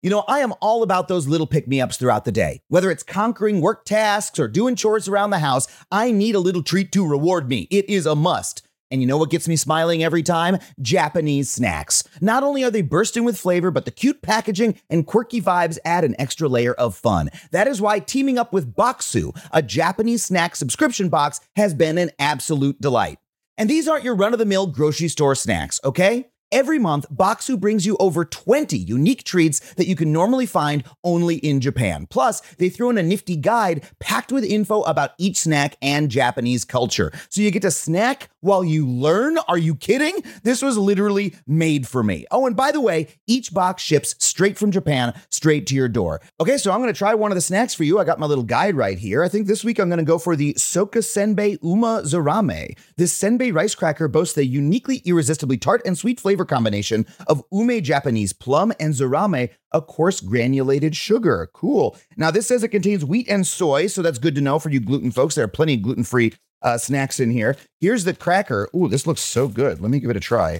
You know, I am all about those little pick-me-ups throughout the day. Whether it's conquering work tasks or doing chores around the house, I need a little treat to reward me. It is a must. And you know what gets me smiling every time? Japanese snacks. Not only are they bursting with flavor, but the cute packaging and quirky vibes add an extra layer of fun. That is why teaming up with Bokksu, a Japanese snack subscription box, has been an absolute delight. And these aren't your run-of-the-mill grocery store snacks, okay? Every month, Bokksu brings you over 20 unique treats that you can normally find only in Japan. Plus, they throw in a nifty guide packed with info about each snack and Japanese culture. So you get to snack while you learn? Are you kidding? This was literally made for me. Oh, and by the way, each box ships straight from Japan, straight to your door. Okay, so I'm going to try one of the snacks for you. I got my little guide right here. I think this week I'm going to go for the Soka Senbei Uma Zarame. This senbei rice cracker boasts a uniquely irresistibly tart and sweet flavor combination of ume Japanese plum and zarame, a coarse granulated sugar. Cool. Now, this says it contains wheat and soy, so that's good to know for you gluten folks. There are plenty of gluten-free snacks in here. Here's the cracker. Ooh, this looks so good. Let me give it a try.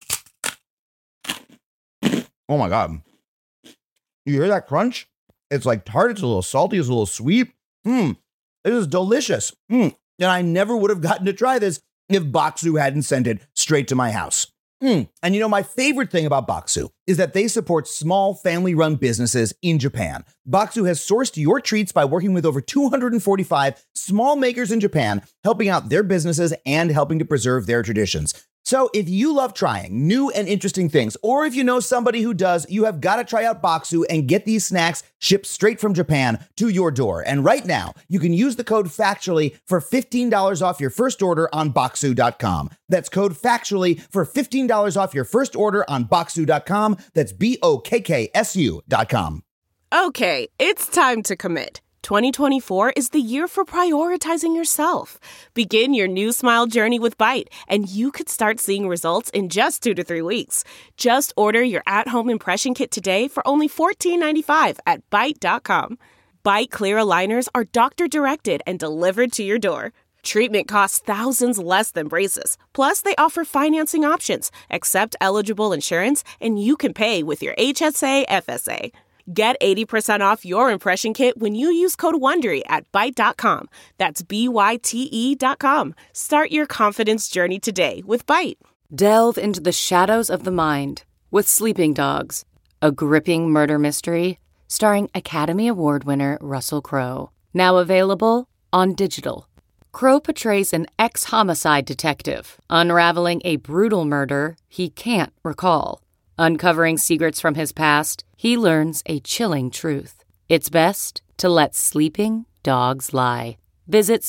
Oh my God. You hear that crunch? It's like tart. It's a little salty. It's a little sweet. This is delicious. And I never would have gotten to try this if Bokksu hadn't sent it straight to my house. And you know, my favorite thing about Bokksu is that they support small family-run businesses in Japan. Bokksu has sourced your treats by working with over 245 small makers in Japan, helping out their businesses and helping to preserve their traditions. So if you love trying new and interesting things, or if you know somebody who does, you have got to try out Bokksu and get these snacks shipped straight from Japan to your door. And right now, you can use the code FACTUALLY for $15 off your first order on Bokksu.com. That's code FACTUALLY for $15 off your first order on Bokksu.com. That's BOKKSU.com. Okay, it's time to commit. 2024 is the year for prioritizing yourself. Begin your new smile journey with Byte, and you could start seeing results in just 2 to 3 weeks. Just order your at-home impression kit today for only $14.95 at Byte.com. Byte clear aligners are doctor-directed and delivered to your door. Treatment costs thousands less than braces. Plus, they offer financing options, accept eligible insurance, and you can pay with your HSA FSA. Get 80% off your impression kit when you use code WONDERY at Byte.com. That's BYTE.com. Start your confidence journey today with Byte. Delve into the shadows of the mind with Sleeping Dogs, a gripping murder mystery starring Academy Award winner Russell Crowe. Now available on digital. Crowe portrays an ex-homicide detective unraveling a brutal murder he can't recall. Uncovering secrets from his past, he learns a chilling truth. It's best to let sleeping dogs lie. Visit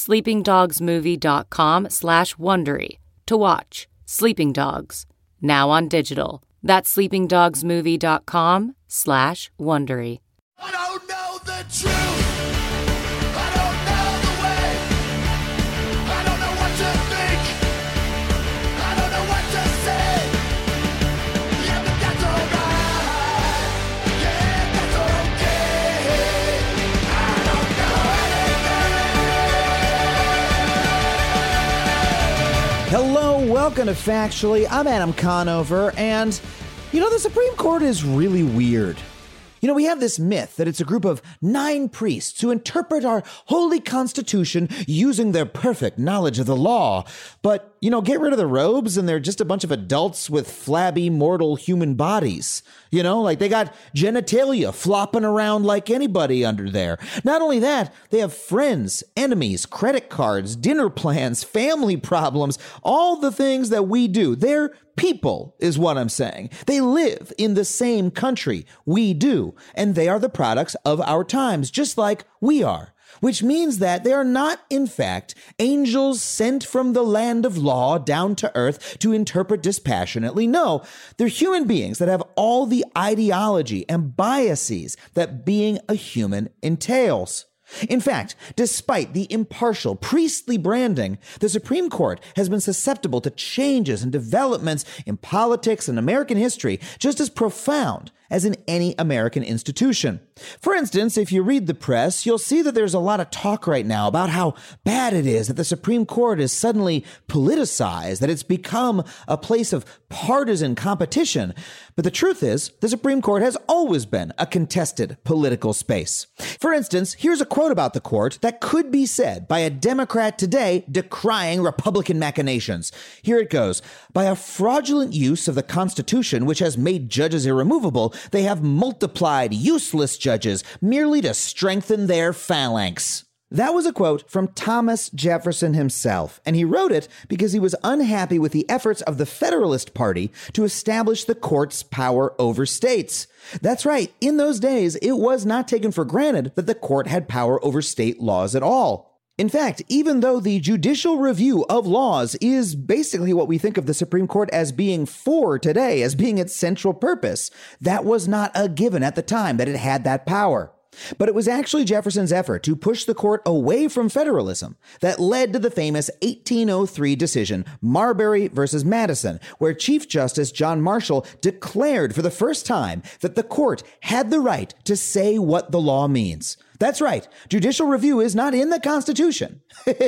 sleepingdogsmovie.com/Wondery to watch Sleeping Dogs, now on digital. That's sleepingdogsmovie.com/Wondery. I don't know the truth. I don't know the way. I don't know what to think. I don't know what to say. Yeah, but that's alright. Yeah, that's okay. I don't know anything. Hello, welcome to Factually. I'm Adam Conover, and you know, the Supreme Court is really weird. You know, we have this myth that it's a group of 9 priests who interpret our holy constitution using their perfect knowledge of the law. But, you know, get rid of the robes and they're just a bunch of adults with flabby, mortal human bodies. You know, like they got genitalia flopping around like anybody under there. Not only that, they have friends, enemies, credit cards, dinner plans, family problems, all the things that we do. They're people, is what I'm saying. They live in the same country we do, and they are the products of our times, just like we are. Which means that they are not, in fact, angels sent from the land of law down to earth to interpret dispassionately. No, they're human beings that have all the ideology and biases that being a human entails. In fact, despite the impartial priestly branding, the Supreme Court has been susceptible to changes and developments in politics and American history just as profound as in any American institution. For instance, if you read the press, you'll see that there's a lot of talk right now about how bad it is that the Supreme Court is suddenly politicized, that it's become a place of partisan competition. But the truth is, the Supreme Court has always been a contested political space. For instance, here's a quote about the court that could be said by a Democrat today decrying Republican machinations. Here it goes. By a fraudulent use of the Constitution, which has made judges irremovable, they have multiplied useless judges merely to strengthen their phalanx. That was a quote from Thomas Jefferson himself, and he wrote it because he was unhappy with the efforts of the Federalist Party to establish the court's power over states. That's right, in those days, it was not taken for granted that the court had power over state laws at all. In fact, even though the judicial review of laws is basically what we think of the Supreme Court as being for today, as being its central purpose, that was not a given at the time that it had that power. But it was actually Jefferson's effort to push the court away from federalism that led to the famous 1803 decision, Marbury versus Madison, where Chief Justice John Marshall declared for the first time that the court had the right to say what the law means. That's right. Judicial review is not in the Constitution.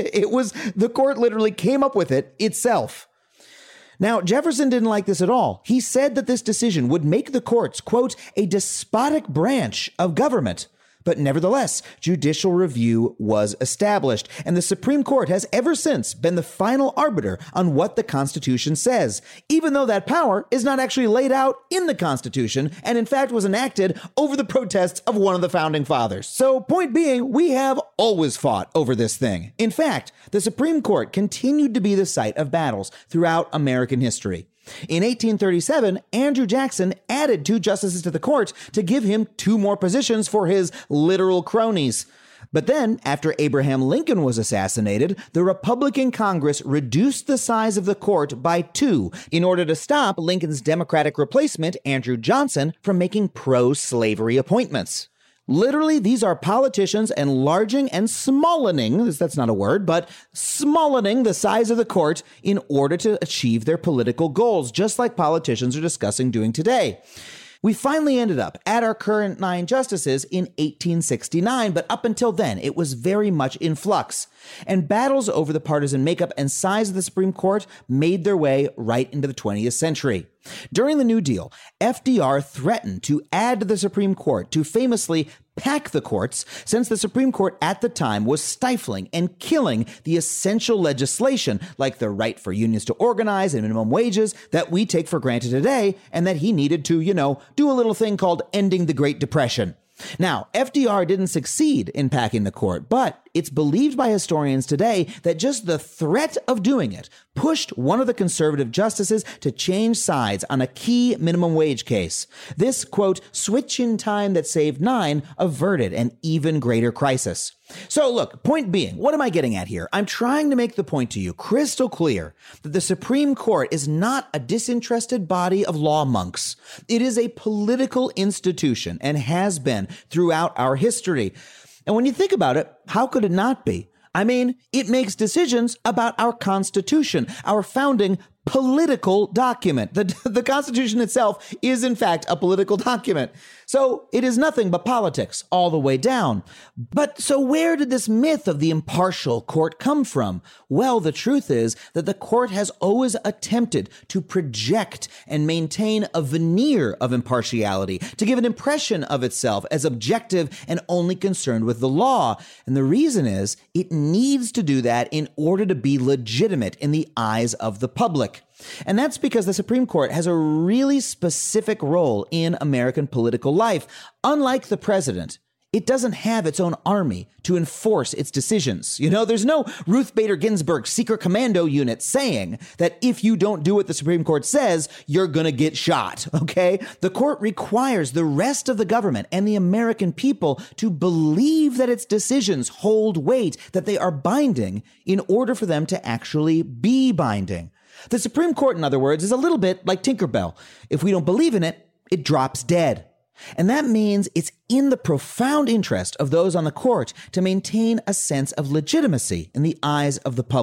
The court literally came up with it itself. Now, Jefferson didn't like this at all. He said that this decision would make the courts, quote, a despotic branch of government. But nevertheless, judicial review was established, and the Supreme Court has ever since been the final arbiter on what the Constitution says, even though that power is not actually laid out in the Constitution, and in fact was enacted over the protests of one of the founding fathers. So, point being, we have always fought over this thing. In fact, the Supreme Court continued to be the site of battles throughout American history. In 1837, Andrew Jackson added 2 justices to the court to give him 2 more positions for his literal cronies. But then, after Abraham Lincoln was assassinated, the Republican Congress reduced the size of the court by 2 in order to stop Lincoln's Democratic replacement, Andrew Johnson, from making pro-slavery appointments. Literally, these are politicians enlarging and smallening, that's not a word, but smallening the size of the court in order to achieve their political goals, just like politicians are discussing doing today. We finally ended up at our current 9 justices in 1869, but up until then, it was very much in flux. And battles over the partisan makeup and size of the Supreme Court made their way right into the 20th century. During the New Deal, FDR threatened to add to the Supreme Court to famously pack the courts, since the Supreme Court at the time was stifling and killing the essential legislation like the right for unions to organize and minimum wages that we take for granted today, and that he needed to, do a little thing called ending the Great Depression. Now, FDR didn't succeed in packing the court, but it's believed by historians today that just the threat of doing it pushed one of the conservative justices to change sides on a key minimum wage case. This, quote, switch in time that saved 9 averted an even greater crisis. So look, point being, what am I getting at here? I'm trying to make the point to you crystal clear that the Supreme Court is not a disinterested body of law monks. It is a political institution and has been throughout our history. And when you think about it, how could it not be? I mean, it makes decisions about our Constitution, our founding political document. The Constitution itself is, in fact, a political document. So it is nothing but politics all the way down. But so where did this myth of the impartial court come from? Well, the truth is that the court has always attempted to project and maintain a veneer of impartiality, to give an impression of itself as objective and only concerned with the law. And the reason is it needs to do that in order to be legitimate in the eyes of the public. And that's because the Supreme Court has a really specific role in American political life. Unlike the president, it doesn't have its own army to enforce its decisions. There's no Ruth Bader Ginsburg secret commando unit saying that if you don't do what the Supreme Court says, you're going to get shot, okay? The court requires the rest of the government and the American people to believe that its decisions hold weight, that they are binding in order for them to actually be binding. The Supreme Court, in other words, is a little bit like Tinkerbell. If we don't believe in it, it drops dead. And that means it's in the profound interest of those on the court to maintain a sense of legitimacy in the eyes of the public.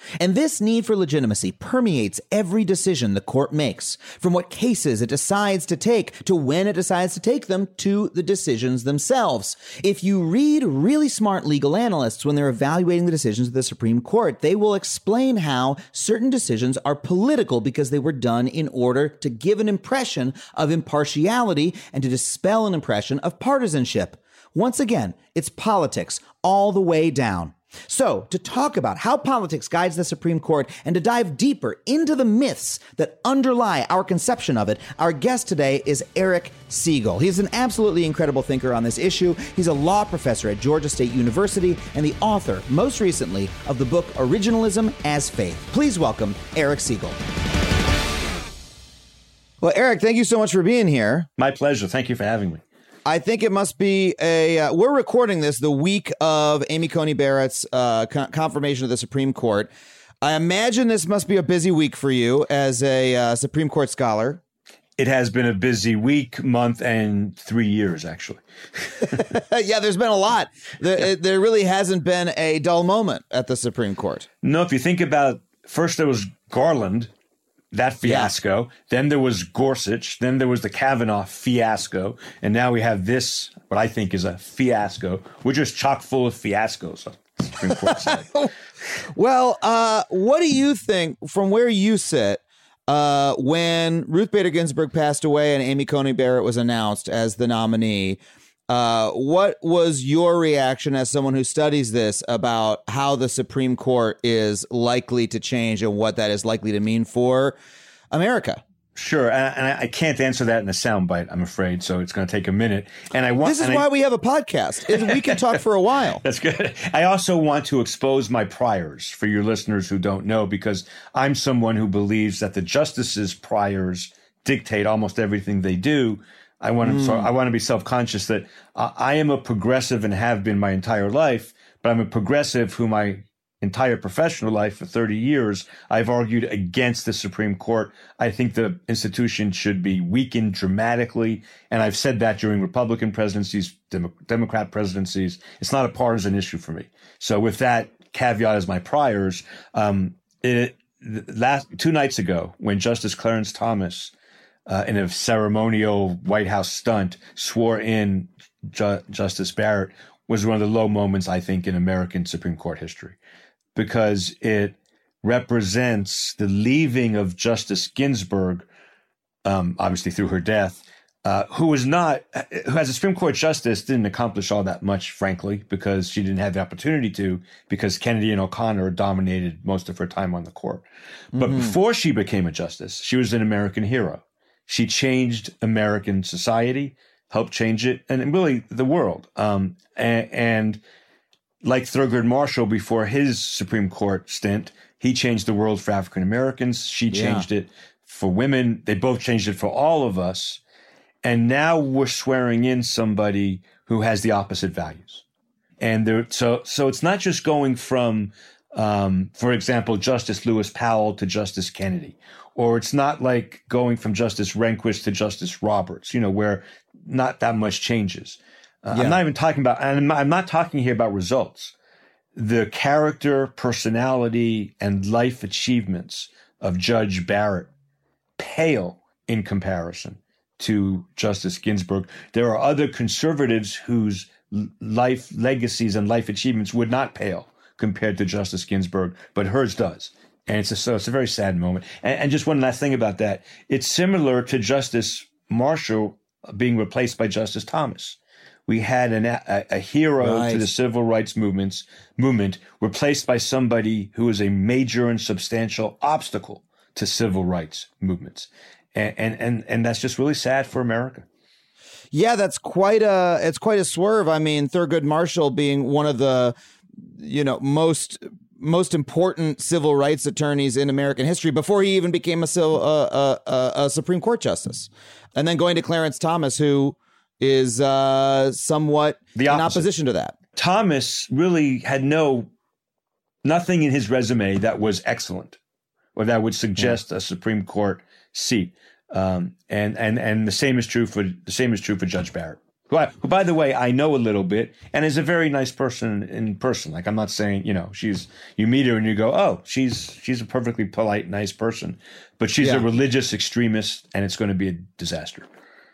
And this need for legitimacy permeates every decision the court makes, from what cases it decides to take to when it decides to take them to the decisions themselves. If you read really smart legal analysts when they're evaluating the decisions of the Supreme Court, they will explain how certain decisions are political because they were done in order to give an impression of impartiality and to dispel an impression of partisanship. Once again, it's politics all the way down. So, to talk about how politics guides the Supreme Court and to dive deeper into the myths that underlie our conception of it, our guest today is Eric Siegel. He's an absolutely incredible thinker on this issue. He's a law professor at Georgia State University and the author, most recently, of the book Originalism as Faith. Please welcome Eric Siegel. Well, Eric, thank you so much for being here. My pleasure. Thank you for having me. I think it must be we're recording this the week of Amy Coney Barrett's confirmation of the Supreme Court. I imagine this must be a busy week for you as a Supreme Court scholar. It has been a busy week, month, and 3 years, actually. Yeah, there's been a lot. There really hasn't been a dull moment at the Supreme Court. No, if you think about, first there was Garland, that fiasco. Yeah. Then there was Gorsuch. Then there was the Kavanaugh fiasco. And now we have this, what I think is a fiasco. We're just chock full of fiascos, the Supreme Court side. Well, what do you think, from where you sit, when Ruth Bader Ginsburg passed away and Amy Coney Barrett was announced as the nominee, what was your reaction as someone who studies this about how the Supreme Court is likely to change and what that is likely to mean for America? Sure. And I can't answer that in a soundbite, I'm afraid. So it's going to take a minute. And this is why we have a podcast. We can talk for a while. That's good. I also want to expose my priors for your listeners who don't know, because I'm someone who believes that the justices' priors dictate almost everything they do. I want to be self-conscious that I am a progressive and have been my entire life, but I'm a progressive who my entire professional life for 30 years, I've argued against the Supreme Court. I think the institution should be weakened dramatically. And I've said that during Republican presidencies, Democrat presidencies. It's not a partisan issue for me. So with that caveat as my priors, 2 nights ago, when Justice Clarence Thomas, in a ceremonial White House stunt, swore in Justice Barrett, was one of the low moments, I think, in American Supreme Court history, because it represents the leaving of Justice Ginsburg, obviously through her death, who as a Supreme Court justice didn't accomplish all that much, frankly, because she didn't have the opportunity to, because Kennedy and O'Connor dominated most of her time on the court. But before she became a justice, she was an American hero. She changed American society, helped change it, and really the world. And like Thurgood Marshall before his Supreme Court stint, he changed the world for African Americans. She changed it for women. They both changed it for all of us. And now we're swearing in somebody who has the opposite values. And so it's not just going from, for example, Justice Lewis Powell to Justice Kennedy, or it's not like going from Justice Rehnquist to Justice Roberts, where not that much changes. I'm not even talking about, and I'm not talking here about results. The character, personality, and life achievements of Judge Barrett pale in comparison to Justice Ginsburg. There are other conservatives whose life legacies and life achievements would not pale compared to Justice Ginsburg, but hers does. And it's a very sad moment. And just one last thing about that. It's similar to Justice Marshall being replaced by Justice Thomas. We had a hero to the civil rights movement replaced by somebody who is a major and substantial obstacle to civil rights movements. And that's just really sad for America. Yeah, that's quite a swerve. I mean, Thurgood Marshall being one of the, most important civil rights attorneys in American history before he even became a Supreme Court justice. And then going to Clarence Thomas, who is somewhat in opposition to that. Thomas really had nothing in his resume that was excellent or that would suggest a Supreme Court seat. And the same is true for Judge Barrett. who, by the way, I know a little bit and is a very nice person in person. Like, I'm not saying, you meet her and you go, oh, she's a perfectly polite, nice person, but she's a religious extremist and it's going to be a disaster.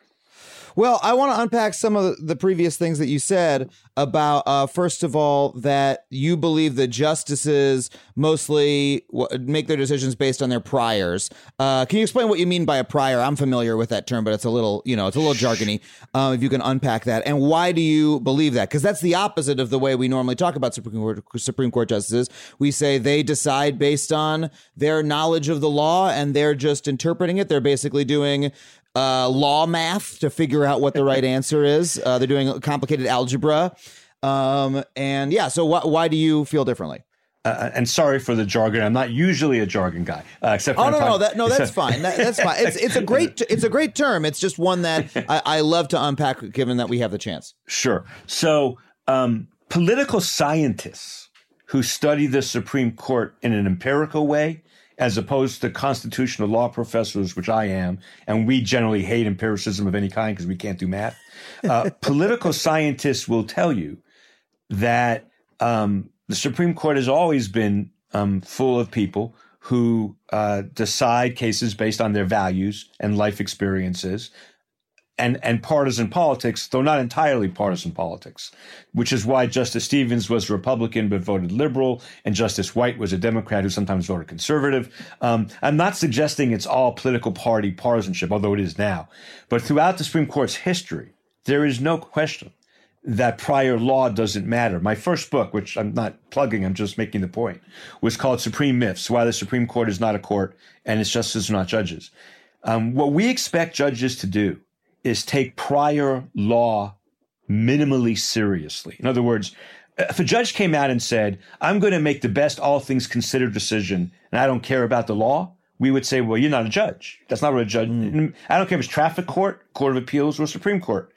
Well, I want to unpack some of the previous things that you said about, first of all, that you believe that justices mostly make their decisions based on their priors. Can you explain what you mean by a prior? I'm familiar with that term, but it's a little, jargony. If you can unpack that. And why do you believe that? Because that's the opposite of the way we normally talk about Supreme Court justices. We say they decide based on their knowledge of the law and they're just interpreting it. They're basically doing law math to figure out what the right answer is. They're doing complicated algebra. So why do you feel differently? And sorry for the jargon. I'm not usually a jargon guy, except for that's fine. That's fine. It's a great term. It's just one that I love to unpack, given that we have the chance. Sure. So political scientists who study the Supreme Court in an empirical way, as opposed to constitutional law professors, which I am, and we generally hate empiricism of any kind because we can't do math. Political scientists will tell you that the Supreme Court has always been full of people who decide cases based on their values and life experiences, and partisan politics, though not entirely partisan politics, which is why Justice Stevens was a Republican but voted liberal, and Justice White was a Democrat who sometimes voted conservative. I'm not suggesting it's all political party partisanship, although it is now. But throughout the Supreme Court's history, there is no question that prior law doesn't matter. My first book, which I'm not plugging, I'm just making the point, was called Supreme Myths: Why the Supreme Court is Not a Court and Its Justices Are Not Judges. What we expect judges to do is take prior law minimally seriously. In other words, if a judge came out and said, I'm going to make the best all things considered decision and I don't care about the law, we would say, well, you're not a judge. That's not what a judge. I don't care if it's traffic court, court of appeals, or Supreme Court.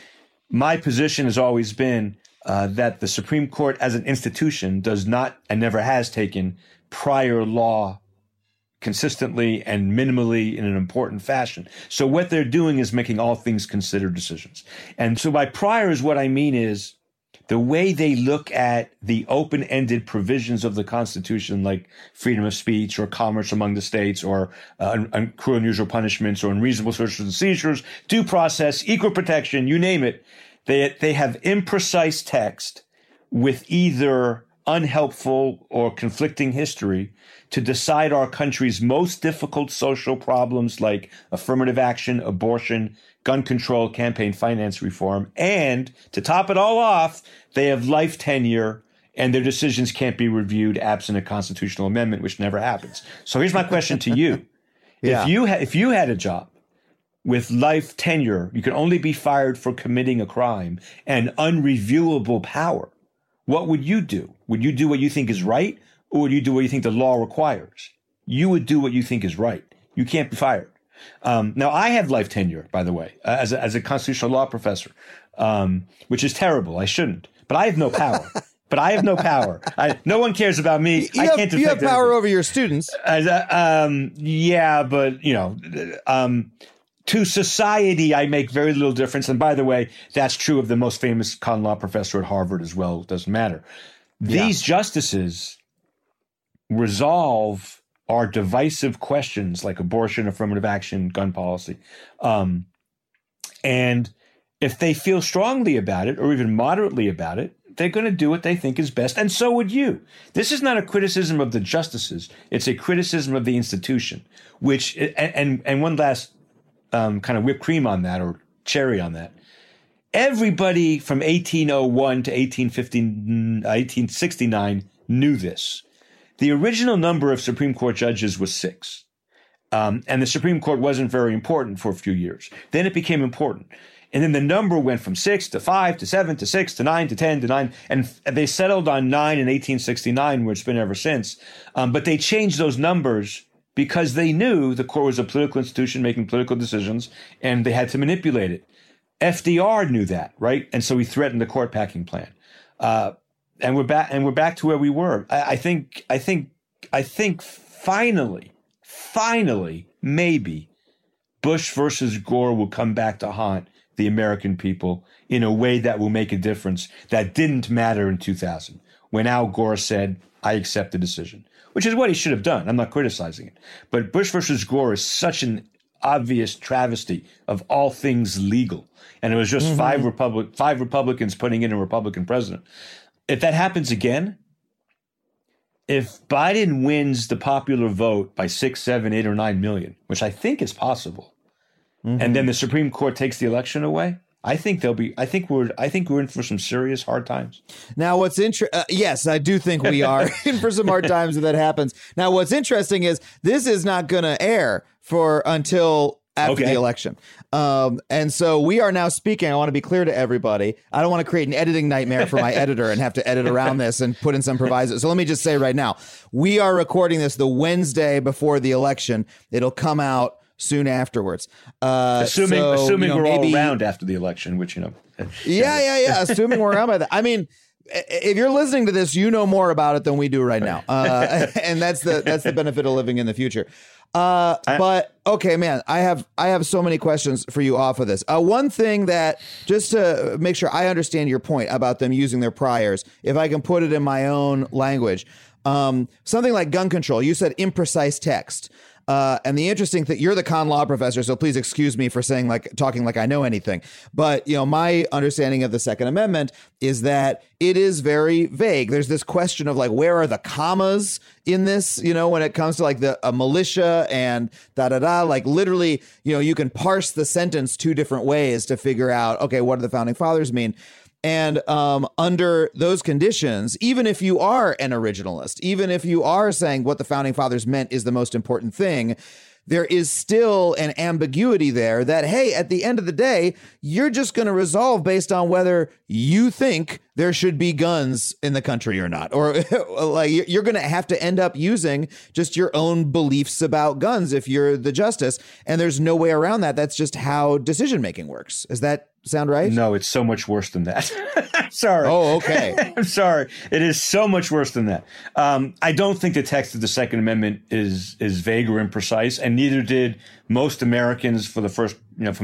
My position has always been that the Supreme Court as an institution does not and never has taken prior law consistently and minimally in an important fashion. So what they're doing is making all things considered decisions. And so by priors, what I mean is the way they look at the open-ended provisions of the Constitution, like freedom of speech or commerce among the states or cruel and unusual punishments or unreasonable searches and seizures, due process, equal protection, you name it. They have imprecise text with either unhelpful or conflicting history to decide our country's most difficult social problems like affirmative action, abortion, gun control, campaign finance reform. And to top it all off, they have life tenure and their decisions can't be reviewed absent a constitutional amendment, which never happens. So here's my question to you. Yeah. If you had a job with life tenure, you could only be fired for committing a crime and unreviewable power, what would you do? Would you do what you think is right, or would you do what you think the law requires? You would do what you think is right. You can't be fired. Now, I have life tenure, by the way, as a constitutional law professor, which is terrible. I shouldn't. But I have no power. No one cares about me. You have power over your students. Yeah, but, to society, I make very little difference. And by the way, that's true of the most famous con law professor at Harvard as well. It doesn't matter. These justices resolve our divisive questions like abortion, affirmative action, gun policy. And if they feel strongly about it or even moderately about it, they're going to do what they think is best. And so would you. This is not a criticism of the justices. It's a criticism of the institution, which, and one last kind of whipped cream on that or cherry on that. Everybody from 1801 to 1869 knew this. The original number of Supreme Court judges was 6. And the Supreme Court wasn't very important for a few years. Then it became important. And then the number went from 6 to 5 to 7 to 6 to 9 to 10 to 9. And they settled on 9 in 1869, where it's been ever since. But they changed those numbers because they knew the court was a political institution making political decisions, and they had to manipulate it. FDR knew that, right? And so he threatened the court packing plan. And we're back to where we were. I think finally, maybe Bush versus Gore will come back to haunt the American people in a way that will make a difference that didn't matter in 2000 when Al Gore said, I accept the decision, which is what he should have done. I'm not criticizing it. But Bush versus Gore is such an obvious travesty of all things legal. And it was just five Republicans putting in a Republican president. If that happens again, if Biden wins the popular vote by 6, 7, 8, or 9 million, which I think is possible, and then the Supreme Court takes the election away, I think we're in for some serious hard times. Now, what's yes, I do think we are in for some hard times if that happens. Now, what's interesting is this is not going to air until after the election. And so we are now speaking. I want to be clear to everybody. I don't want to create an editing nightmare for my editor and have to edit around this and put in some provisos. So let me just say right now, we are recording this the Wednesday before the election. It'll come out soon afterwards. Assuming we're all around after the election, which, Yeah. Assuming we're around by that. I mean, if you're listening to this, you know more about it than we do right now. And that's the benefit of living in the future. But okay, man, I have so many questions for you off of this. One thing that, just to make sure I understand your point about them using their priors, if I can put it in my own language, something like gun control, you said imprecise text. And the interesting thing, you're the con law professor, so please excuse me for talking like I know anything. But, my understanding of the Second Amendment is that it is very vague. There's this question of where are the commas in this, when it comes to a militia and literally, you can parse the sentence two different ways to figure out, okay, what do the founding fathers mean? And under those conditions, even if you are an originalist, even if you are saying what the founding fathers meant is the most important thing, there is still an ambiguity there that, hey, at the end of the day, you're just going to resolve based on whether you think there should be guns in the country or not. Or you're going to have to end up using just your own beliefs about guns if you're the justice. And there's no way around that. That's just how decision making works. Is that sound right? No, it's so much worse than that. Sorry. Oh, okay. I'm sorry. It is so much worse than that. I don't think the text of the Second Amendment is vague or imprecise, and neither did most Americans for the first, from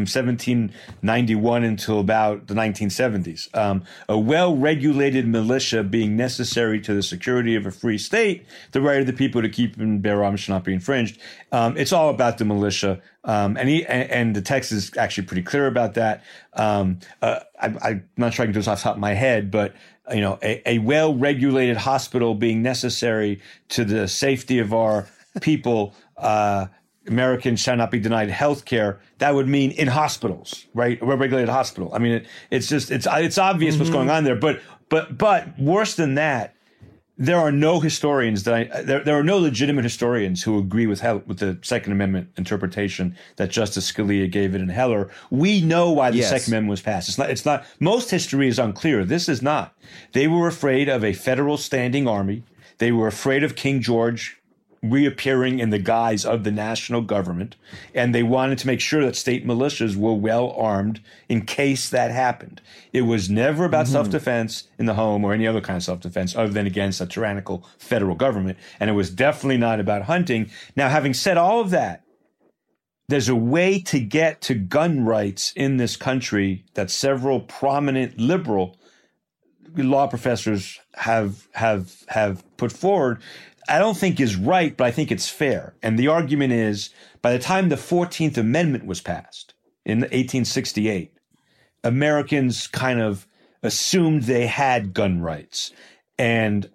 1791 until about the 1970s. A well-regulated militia being necessary to the security of a free state, the right of the people to keep and bear arms shall not be infringed. It's all about the militia. And the text is actually pretty clear about that. I'm not sure I can do this off the top of my head, but a well-regulated hospital being necessary to the safety of our people, Americans shall not be denied health care. That would mean in hospitals, right? A well-regulated hospital. I mean, it's obvious what's going on there, but worse than that, there are no historians there are no legitimate historians who agree with the Second Amendment interpretation that Justice Scalia gave it in Heller. We know why the Second Amendment was passed. It's not. Most history is unclear. This is not. They were afraid of a federal standing army. They were afraid of King George reappearing in the guise of the national government, and they wanted to make sure that state militias were well armed in case that happened. It was never about self-defense in the home or any other kind of self-defense other than against a tyrannical federal government, and it was definitely not about hunting. Now, having said all of that, there's a way to get to gun rights in this country that several prominent liberal law professors have put forward. I don't think is right, but I think it's fair. And the argument is, by the time the 14th Amendment was passed in 1868, Americans kind of assumed they had gun rights. And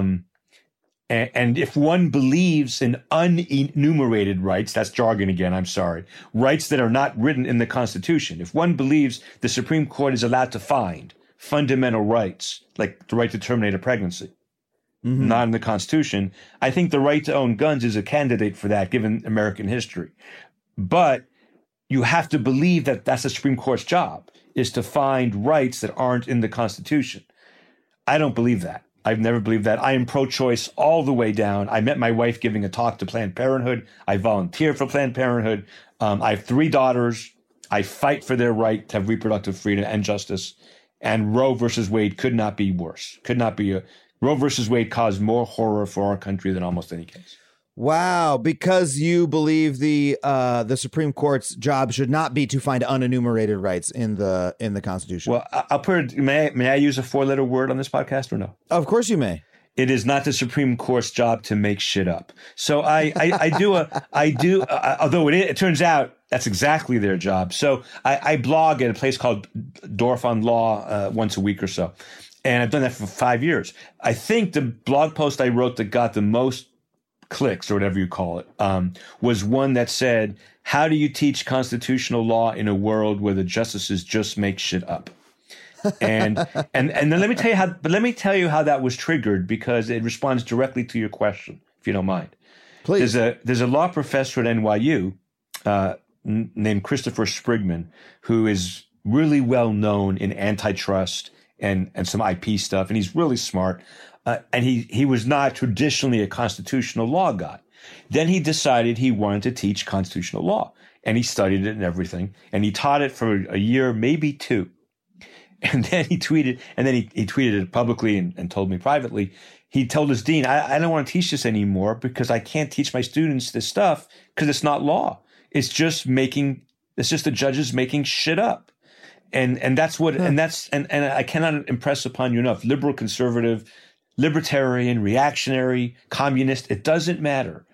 if one believes in unenumerated rights, that's jargon again, I'm sorry, rights that are not written in the Constitution, if one believes the Supreme Court is allowed to find fundamental rights, like the right to terminate a pregnancy, not in the Constitution, I think the right to own guns is a candidate for that, given American history. But you have to believe that that's the Supreme Court's job, is to find rights that aren't in the Constitution. I don't believe that. I've never believed that. I am pro-choice all the way down. I met my wife giving a talk to Planned Parenthood. I volunteer for Planned Parenthood. I have 3 daughters. I fight for their right to have reproductive freedom and justice. And Roe versus Wade could not be worse. Roe versus Wade caused more horror for our country than almost any case. Wow, because you believe the Supreme Court's job should not be to find unenumerated rights in the Constitution. Well, I'll put it. May I use a 4-letter word on this podcast or no? Of course you may. It is not the Supreme Court's job to make shit up. So I do. Although it turns out that's exactly their job. So I blog at a place called Dorf on Law once a week or so, and I've done that for 5 years. I think the blog post I wrote that got the most clicks, or whatever you call it, was one that said, "How do you teach constitutional law in a world where the justices just make shit up?" And then let me tell you how that was triggered, because it responds directly to your question, if you don't mind. Please. There's a law professor at NYU named Christopher Sprigman, who is really well known in antitrust and some IP stuff, and he's really smart. And he was not traditionally a constitutional law guy. Then he decided he wanted to teach constitutional law, and he studied it and everything, and he taught it for a year, maybe 2. And then he tweeted it publicly and told me privately. He told his dean, I don't want to teach this anymore because I can't teach my students this stuff because it's not law. It's just the judges making shit up. And that's what, and I cannot impress upon you enough, liberal, conservative, libertarian, reactionary, communist, it doesn't matter.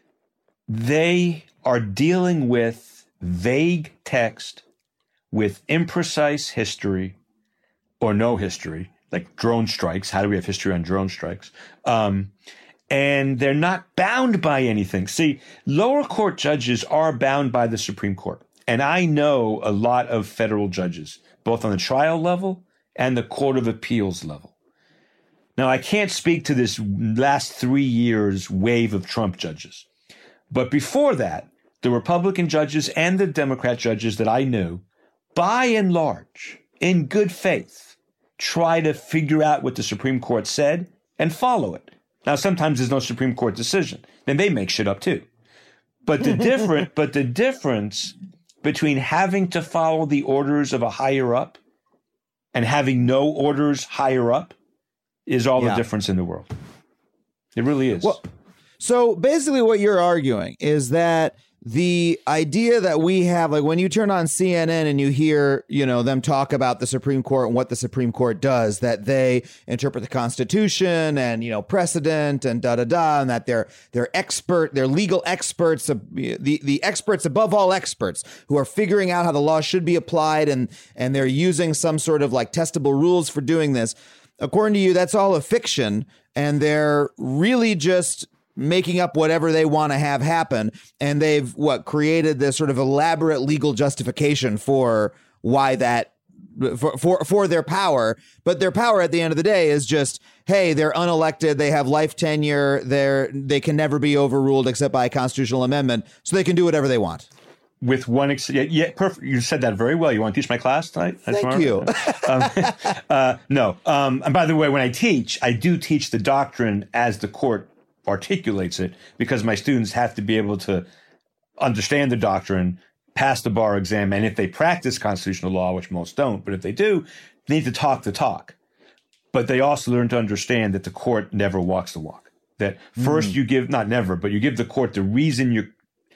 They are dealing with vague text, with imprecise history or no history, like drone strikes. How do we have history on drone strikes? And they're not bound by anything. See, lower court judges are bound by the Supreme Court. And I know a lot of federal judges, both on the trial level and the Court of Appeals level. Now, I can't speak to this last 3 years wave of Trump judges. But before that, the Republican judges and the Democrat judges that I knew, by and large, in good faith, try to figure out what the Supreme Court said and follow it. Now, sometimes there's no Supreme Court decision. Then they make shit up too. But the difference between having to follow the orders of a higher up and having no orders higher up is all the difference in the world. It really is. Well, so basically what you're arguing is that the idea that we have, like when you turn on CNN and you hear, them talk about the Supreme Court and what the Supreme Court does, that they interpret the Constitution and, precedent and and that they're legal experts, the experts above all experts who are figuring out how the law should be applied, and they're using some sort of like testable rules for doing this. According to you, that's all a fiction, and they're really just making up whatever they want to have happen. And they've created this sort of elaborate legal justification for why that for their power. But their power at the end of the day is just, hey, they're unelected, they have life tenure, they can never be overruled except by a constitutional amendment, so they can do whatever they want. With one, perfect. You said that very well. You want to teach my class tonight? Thank you. No. And by the way, when I do teach the doctrine as the court articulates it, because my students have to be able to understand the doctrine, pass the bar exam, and if they practice constitutional law, which most don't, but if they do, they need to talk the talk. But they also learn to understand that the court never walks the walk. That first you give, not never, but you give the court the reason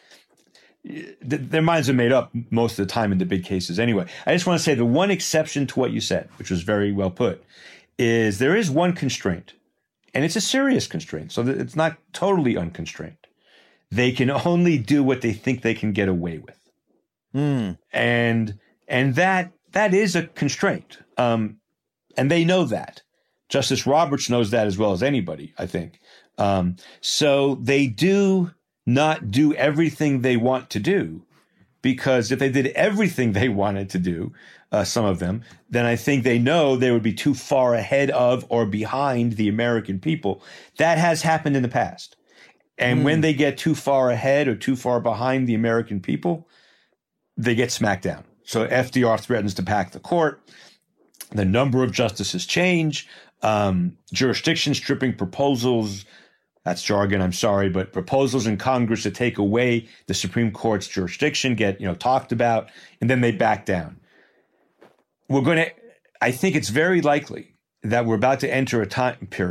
their minds are made up most of the time in the big cases anyway. I just want to say the one exception to what you said, which was very well put, is there is one constraint, and it's a serious constraint, so that it's not totally unconstrained. They can only do what they think they can get away with. And that is a constraint. And they know that. Justice Roberts knows that as well as anybody, I think. So they do not do everything they want to do, because if they did everything they wanted to do, some of them, then I think they know they would be too far ahead of or behind the American people. That has happened in the past. And when they get too far ahead or too far behind the American people, they get smacked down. So FDR threatens to pack the court. The number of justices change. Jurisdiction stripping proposals, that's jargon, I'm sorry, but proposals in Congress to take away the Supreme Court's jurisdiction get, talked about, and then they back down. I think it's very likely that we're about to enter a time period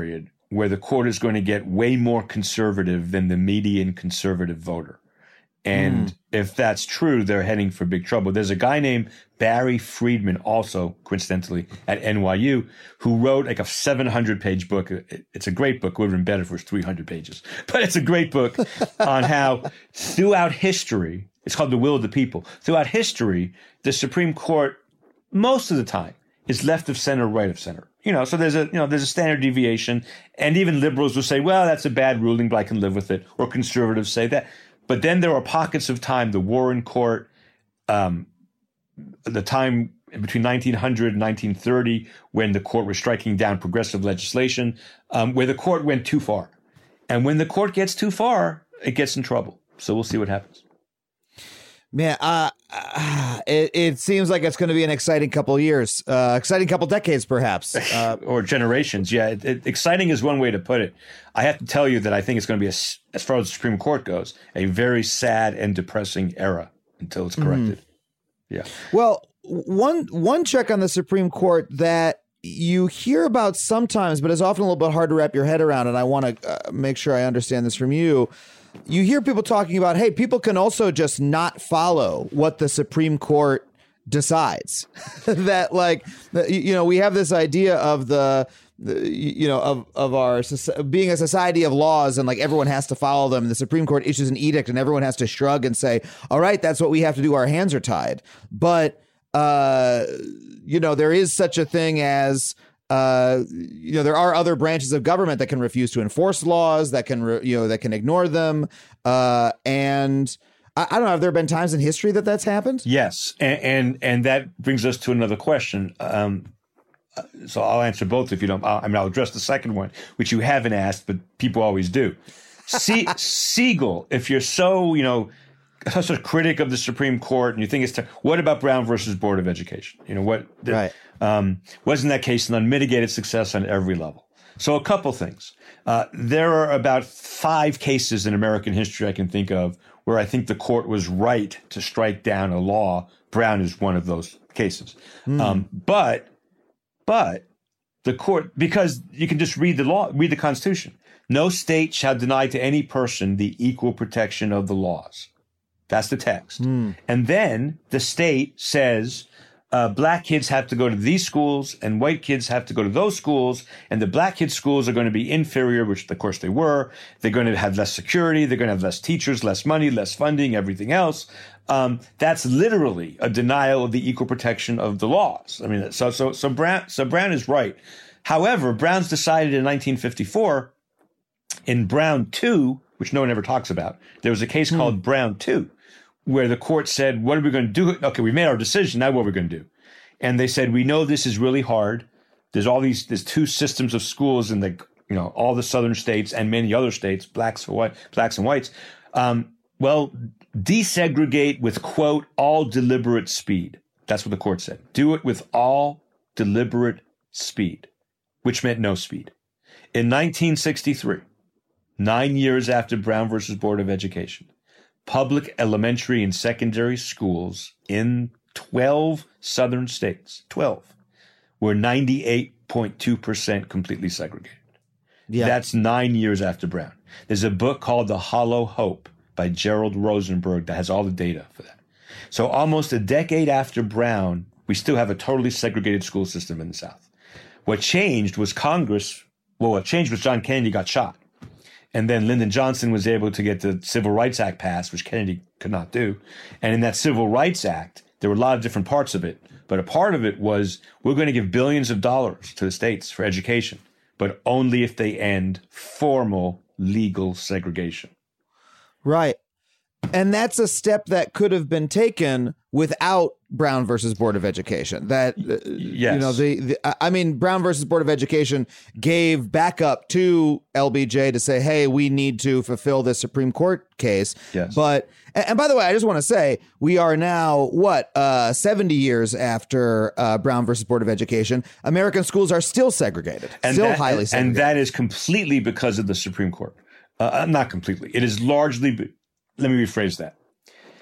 where the court is going to get way more conservative than the median conservative voter. And if that's true, they're heading for big trouble. There's a guy named Barry Friedman, also coincidentally at NYU, who wrote like a 700-page book. It's a great book. It would have been better if it was 300 pages. But it's a great book on how throughout history, it's called The Will of the People. Throughout history, the Supreme Court, most of the time, is left of center, right of center. So there's a standard deviation. And even liberals will say, well, that's a bad ruling, but I can live with it. Or conservatives say that. But then there are pockets of time, the Warren Court, the time between 1900 and 1930, when the court was striking down progressive legislation, where the court went too far. And when the court gets too far, it gets in trouble. So we'll see what happens. Man, it seems like it's going to be an exciting couple of years, exciting couple decades, perhaps. Or generations. Yeah, exciting is one way to put it. I have to tell you that I think it's going to be, as far as the Supreme Court goes, a very sad and depressing era until it's corrected. Yeah. Well, one check on the Supreme Court that you hear about sometimes, but is often a little bit hard to wrap your head around, and I want to make sure I understand this from you. You hear people talking about, hey, people can also just not follow what the Supreme Court decides. That, like, we have this idea of of our being a society of laws, and like everyone has to follow them. And the Supreme Court issues an edict and everyone has to shrug and say, all right, that's what we have to do. Our hands are tied. But, there is such a thing as, there are other branches of government that can refuse to enforce laws, that can, that can ignore them. And I don't know, have there been times in history that that's happened? Yes. And that brings us to another question. So I'll answer both if you don't. I'll address the second one, which you haven't asked, but people always do. Siegel, if you're such a critic of the Supreme Court and you think what about Brown versus Board of Education? Right. Wasn't that case an unmitigated success on every level? So a couple things. There are about 5 cases in American history I can think of where I think the court was right to strike down a law. Brown is one of those cases. But the court, because you can just read the Constitution. No state shall deny to any person the equal protection of the laws. That's the text. And then the state says black kids have to go to these schools and white kids have to go to those schools. And the black kids' schools are going to be inferior, which of course they were. They're going to have less security. They're going to have less teachers, less money, less funding, everything else. That's literally a denial of the equal protection of the laws. I mean, so Brown is right. However, Brown's decided in 1954 in Brown 2, which no one ever talks about. There was a case called Brown 2. Where the court said, what are we going to do? Okay, we made our decision. Now what are we going to do? And they said, we know this is really hard. There's 2 systems of schools in all the southern states and many other states, blacks and whites. Well, desegregate with, quote, all deliberate speed. That's what the court said. Do it with all deliberate speed, which meant no speed. In 1963, 9 years after Brown versus Board of Education, public elementary and secondary schools in 12 southern states, 12, were 98.2% completely segregated. Yeah. That's 9 years after Brown. There's a book called The Hollow Hope by Gerald Rosenberg that has all the data for that. So almost a decade after Brown, we still have a totally segregated school system in the South. What changed was what changed was John Kennedy got shot. And then Lyndon Johnson was able to get the Civil Rights Act passed, which Kennedy could not do. And in that Civil Rights Act, there were a lot of different parts of it. But a part of it was, we're going to give billions of dollars to the states for education, but only if they end formal legal segregation. Right. And that's a step that could have been taken without Brown versus Board of Education. That, yes. Brown versus Board of Education gave backup to LBJ to say, hey, we need to fulfill this Supreme Court case. Yes. But, and by the way, I just want to say, we are now, 70 years after Brown versus Board of Education. American schools are still segregated, highly segregated. And that is completely because of the Supreme Court. Not completely. It is largely, let me rephrase that.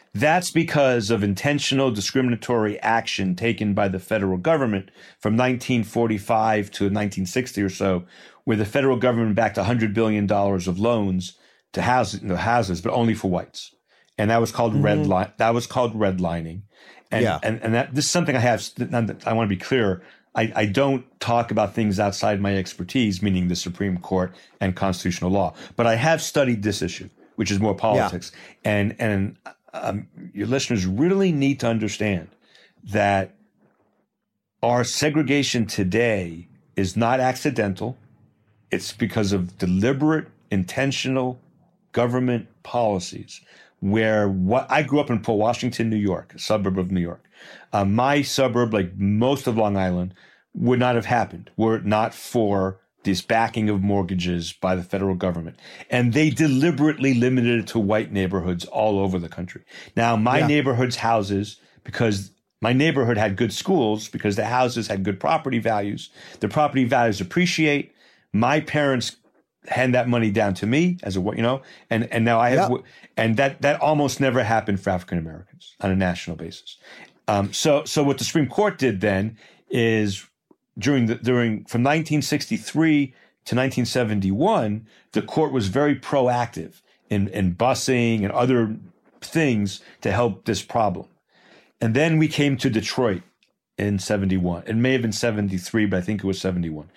That's because of intentional discriminatory action taken by the federal government from 1945 to 1960 or so, where the federal government backed $100 billion of loans to houses, but only for whites. And that was called redlining. And this is something I have. I want to be clear. I don't talk about things outside my expertise, meaning the Supreme Court and constitutional law. But I have studied this issue, which is more politics. Yeah. And your listeners really need to understand that our segregation today is not accidental. It's because of deliberate, intentional government policies. Where I grew up in Port Washington, New York, a suburb of New York. My suburb, like most of Long Island, would not have happened were it not for this backing of mortgages by the federal government. And they deliberately limited it to white neighborhoods all over the country. Now, my neighborhood's houses, because my neighborhood had good schools, because the houses had good property values, the property values appreciate. My parents hand that money down to me as and now I have, and that almost never happened for African Americans on a national basis. So what the Supreme Court did then is from 1963 to 1971, the court was very proactive in busing and other things to help this problem. And then we came to Detroit in 71. It may have been 73, but I think it was 71.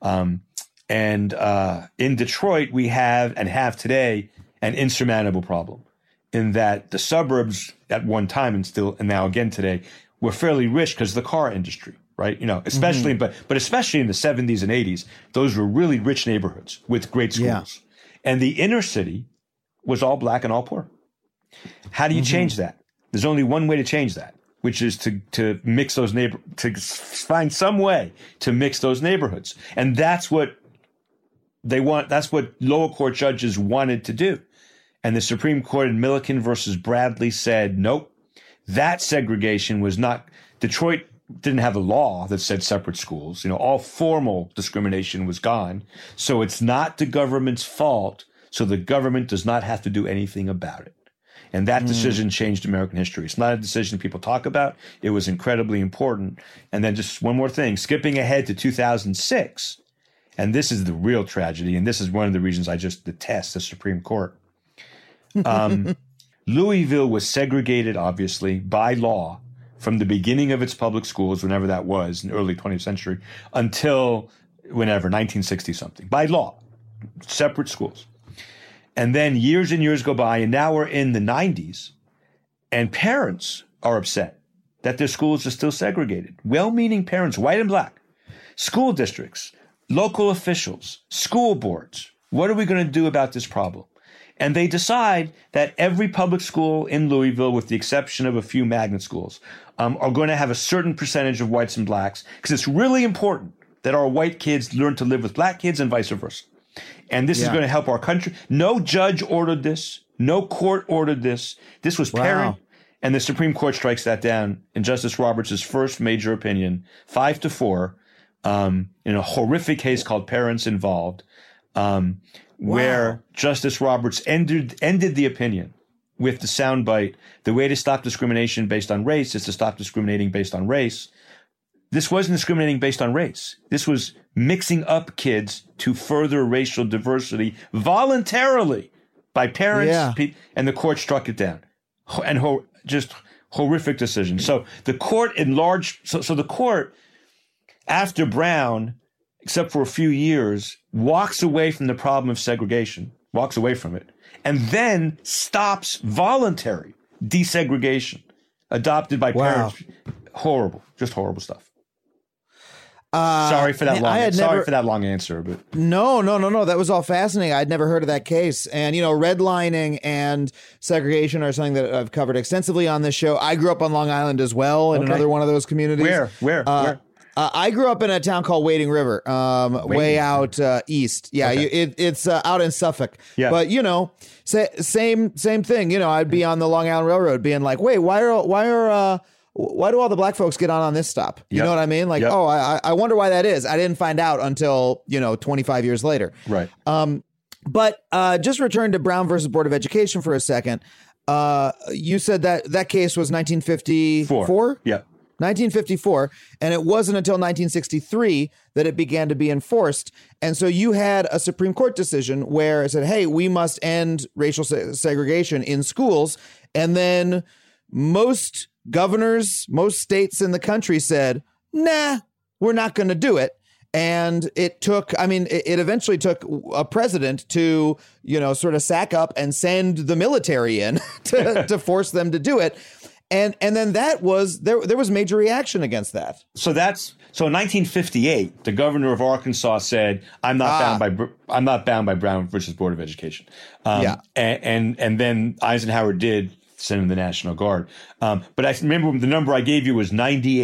And in Detroit, we have today an insurmountable problem in that the suburbs at one time and now again today were fairly rich because of the car industry, right? Especially, but especially in the 70s and 80s, those were really rich neighborhoods with great schools. Yeah. And the inner city was all black and all poor. How do you change that? There's only one way to change that, which is to mix those to find some way to mix those neighborhoods. And that's what that's what lower court judges wanted to do. And the Supreme Court in Milliken versus Bradley said, nope, that segregation was not, Detroit didn't have a law that said separate schools. All formal discrimination was gone. So it's not the government's fault. So the government does not have to do anything about it. And that decision changed American history. It's not a decision people talk about. It was incredibly important. And then just one more thing, skipping ahead to 2006, and this is the real tragedy, and this is one of the reasons I just detest the Supreme Court. Louisville was segregated, obviously, by law from the beginning of its public schools, whenever that was, in the early 20th century, until 1960-something, by law, separate schools. And then years and years go by, and now we're in the 90s, and parents are upset that their schools are still segregated. Well-meaning parents, white and black, school districts, local officials, school boards. What are we going to do about this problem? And they decide that every public school in Louisville, with the exception of a few magnet schools, are going to have a certain percentage of whites and blacks, because it's really important that our white kids learn to live with black kids and vice versa. And this is going to help our country. No judge ordered this. No court ordered this. This was parent. And the Supreme Court strikes that down in Justice Roberts' first major opinion, 5-4, in a horrific case called Parents Involved, where Justice Roberts ended the opinion with the soundbite, the way to stop discrimination based on race is to stop discriminating based on race. This wasn't discriminating based on race. This was mixing up kids to further racial diversity voluntarily by parents, and the court struck it down. And just horrific decision. So the court so the court, after Brown, except for a few years, walks away from the problem of segregation, walks away from it, and then stops voluntary desegregation adopted by parents. Horrible, just horrible stuff. Sorry for that long answer, but no. That was all fascinating. I'd never heard of that case. And, redlining and segregation are something that I've covered extensively on this show. I grew up on Long Island as well, in another one of those communities. Where? I grew up in a town called Wading River, way out east. Yeah, it's out in Suffolk. Yeah. But, same thing. I'd be on the Long Island Railroad being like, wait, why do all the black folks get on this stop? You know what I mean? Like, I wonder why that is. I didn't find out until, 25 years later. Right. But just return to Brown versus Board of Education for a second. You said that case was 1954? Yeah. 1954, and it wasn't until 1963 that it began to be enforced. And so you had a Supreme Court decision where it said, hey, we must end racial segregation in schools. And then most governors, most states in the country said, nah, we're not going to do it. And it eventually took a president to, sort of sack up and send the military in to force them to do it. And then that was there was major reaction against that. So in 1958, the governor of Arkansas said, I'm not bound by Brown versus Board of Education. And then Eisenhower did send in the National Guard. But I remember the number I gave you was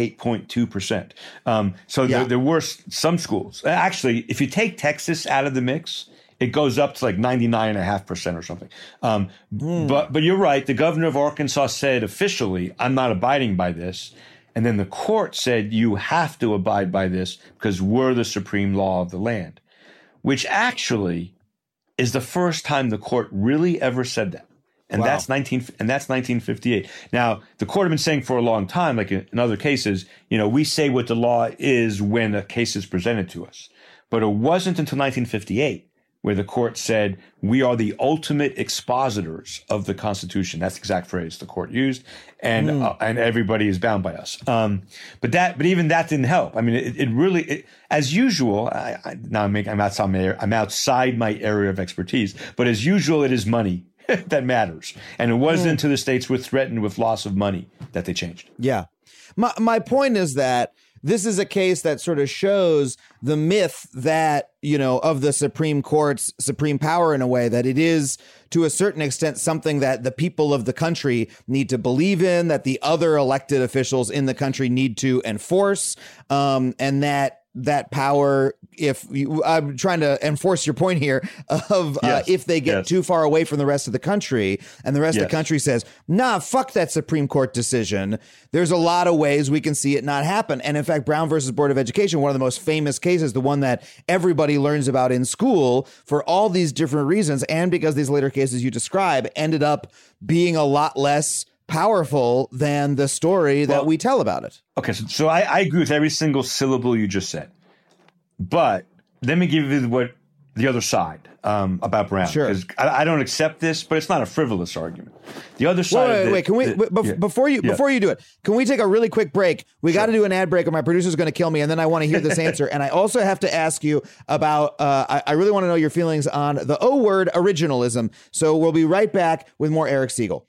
98.2%. There were some schools. Actually, if you take Texas out of the mix, it goes up to like 99.5% or something. But you're right. The governor of Arkansas said officially, I'm not abiding by this. And then the court said, you have to abide by this because we're the supreme law of the land, which actually is the first time the court really ever said that. And that's 1958. Now, the court had been saying for a long time, like in other cases, we say what the law is when a case is presented to us. But it wasn't until 1958 where the court said, we are the ultimate expositors of the Constitution. That's the exact phrase the court used. And everybody is bound by us. But even that didn't help. I mean, it really, as usual, I'm outside my area of expertise, but as usual, it is money that matters. And it wasn't until the states were threatened with loss of money that they changed. Yeah. My point is that this is a case that sort of shows the myth that, of the Supreme Court's supreme power in a way that it is, to a certain extent, something that the people of the country need to believe in, that the other elected officials in the country need to enforce, and that power, I'm trying to enforce your point here of if they get too far away from the rest of the country and the rest of the country says, nah, fuck that Supreme Court decision. There's a lot of ways we can see it not happen. And in fact, Brown versus Board of Education, one of the most famous cases, the one that everybody learns about in school for all these different reasons. And because these later cases you describe ended up being a lot less powerful than the story that we tell about it. Okay, so I agree with every single syllable you just said. But let me give you what the other side about Brown. Sure. Because I don't accept this, but it's not a frivolous argument. The other side. Wait. Can we before you do it? Can we take a really quick break? We got to do an ad break, or my producer's going to kill me, and then I want to hear this answer. And I also have to ask you about. I really want to know your feelings on the O word, originalism. So we'll be right back with more Eric Siegel.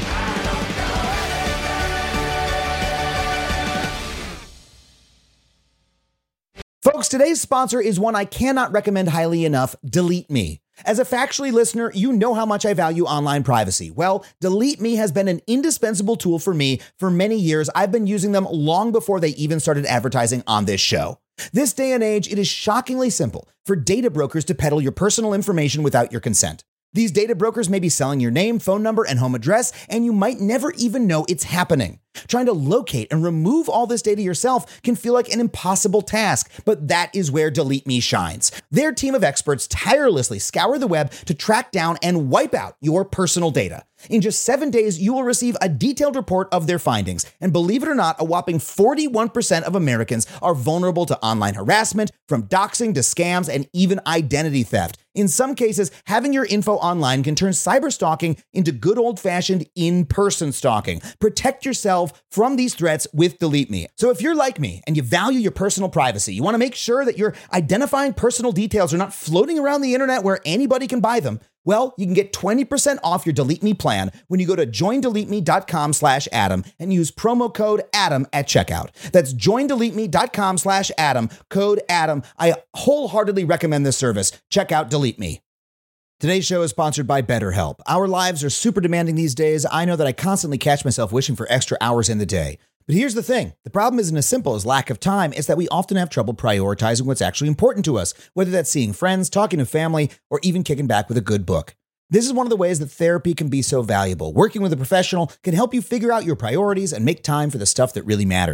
Folks, today's sponsor is one I cannot recommend highly enough, Delete Me. As a Factually listener, you know how much I value online privacy. Well, Delete Me has been an indispensable tool for me for many years. I've been using them long before they even started advertising on this show. This day and age, it is shockingly simple for data brokers to peddle your personal information without your consent. These data brokers may be selling your name, phone number, and home address, and you might never even know it's happening. Trying to locate and remove all this data yourself can feel like an impossible task, but that is where Delete Me shines. Their team of experts tirelessly scour the web to track down and wipe out your personal data. In just 7 days, you will receive a detailed report of their findings. And believe it or not, a whopping 41% of Americans are vulnerable to online harassment, from doxing to scams and even identity theft. In some cases, having your info online can turn cyberstalking into good old-fashioned in-person stalking. Protect yourself from these threats with Delete Me. So if you're like me and you value your personal privacy, you want to make sure that your identifying personal details are not floating around the internet where anybody can buy them, well, you can get 20% off your Delete Me plan when you go to joindeleteme.com/Adam and use promo code Adam at checkout. That's joindeleteme.com/Adam, code Adam. I wholeheartedly recommend this service. Check out Delete Me. Today's show is sponsored by BetterHelp. Our lives are super demanding these days. I know that I constantly catch myself wishing for extra hours in the day. But here's the thing. The problem isn't as simple as lack of time. It's that we often have trouble prioritizing what's actually important to us, whether that's seeing friends, talking to family, or even kicking back with a good book. This is one of the ways that therapy can be so valuable. Working with a professional can help you figure out your priorities and make time for the stuff that really matters.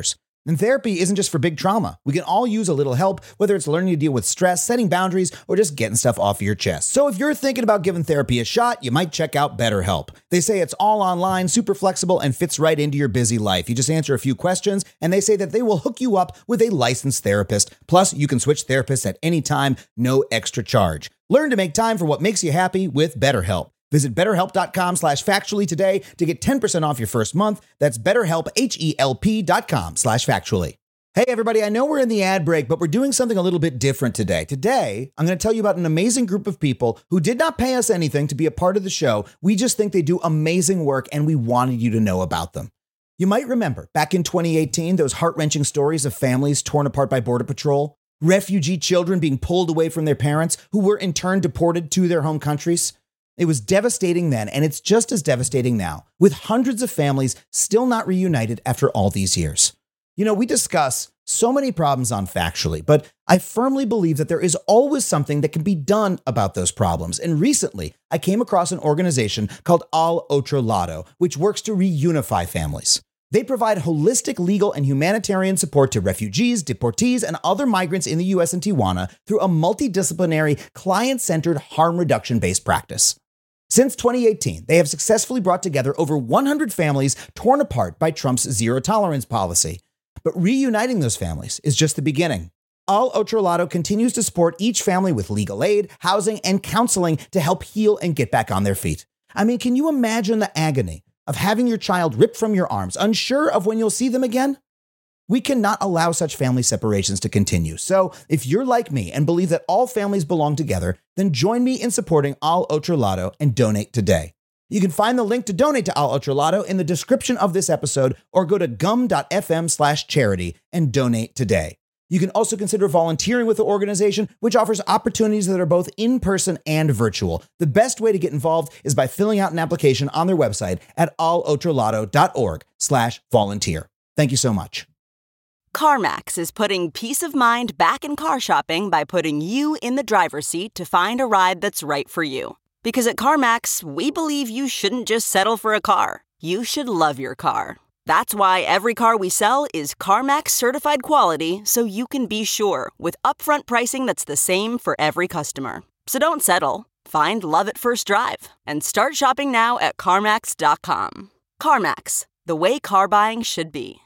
And therapy isn't just for big trauma. We can all use a little help, whether it's learning to deal with stress, setting boundaries, or just getting stuff off your chest. So if you're thinking about giving therapy a shot, you might check out BetterHelp. They say it's all online, super flexible, and fits right into your busy life. You just answer a few questions, and they say that they will hook you up with a licensed therapist. Plus, you can switch therapists at any time, no extra charge. Learn to make time for what makes you happy with BetterHelp. Visit BetterHelp.com/factually today to get 10% off your first month. That's BetterHelp, HELP.com/factually. Hey everybody, I know we're in the ad break, but we're doing something a little bit different today. Today, I'm going to tell you about an amazing group of people who did not pay us anything to be a part of the show. We just think they do amazing work and we wanted you to know about them. You might remember back in 2018, those heart-wrenching stories of families torn apart by Border Patrol, refugee children being pulled away from their parents who were in turn deported to their home countries. It was devastating then, and it's just as devastating now, with hundreds of families still not reunited after all these years. You know, we discuss so many problems on Factually, but I firmly believe that there is always something that can be done about those problems. And recently, I came across an organization called Al Otro Lado, which works to reunify families. They provide holistic legal and humanitarian support to refugees, deportees, and other migrants in the U.S. and Tijuana through a multidisciplinary, client-centered, harm reduction-based practice. Since 2018, they have successfully brought together over 100 families torn apart by Trump's zero-tolerance policy. But reuniting those families is just the beginning. Al Otro Lado continues to support each family with legal aid, housing, and counseling to help heal and get back on their feet. I mean, can you imagine the agony of having your child ripped from your arms, unsure of when you'll see them again? We cannot allow such family separations to continue. So if you're like me and believe that all families belong together, then join me in supporting Al Otro Lado and donate today. You can find the link to donate to Al Otro Lado in the description of this episode or go to gum.fm/charity and donate today. You can also consider volunteering with the organization, which offers opportunities that are both in-person and virtual. The best way to get involved is by filling out an application on their website at alotrolado.org/volunteer. Thank you so much. CarMax is putting peace of mind back in car shopping by putting you in the driver's seat to find a ride that's right for you. Because at CarMax, we believe you shouldn't just settle for a car. You should love your car. That's why every car we sell is CarMax certified quality, so you can be sure with upfront pricing that's the same for every customer. So don't settle. Find love at first drive and start shopping now at CarMax.com. CarMax, the way car buying should be.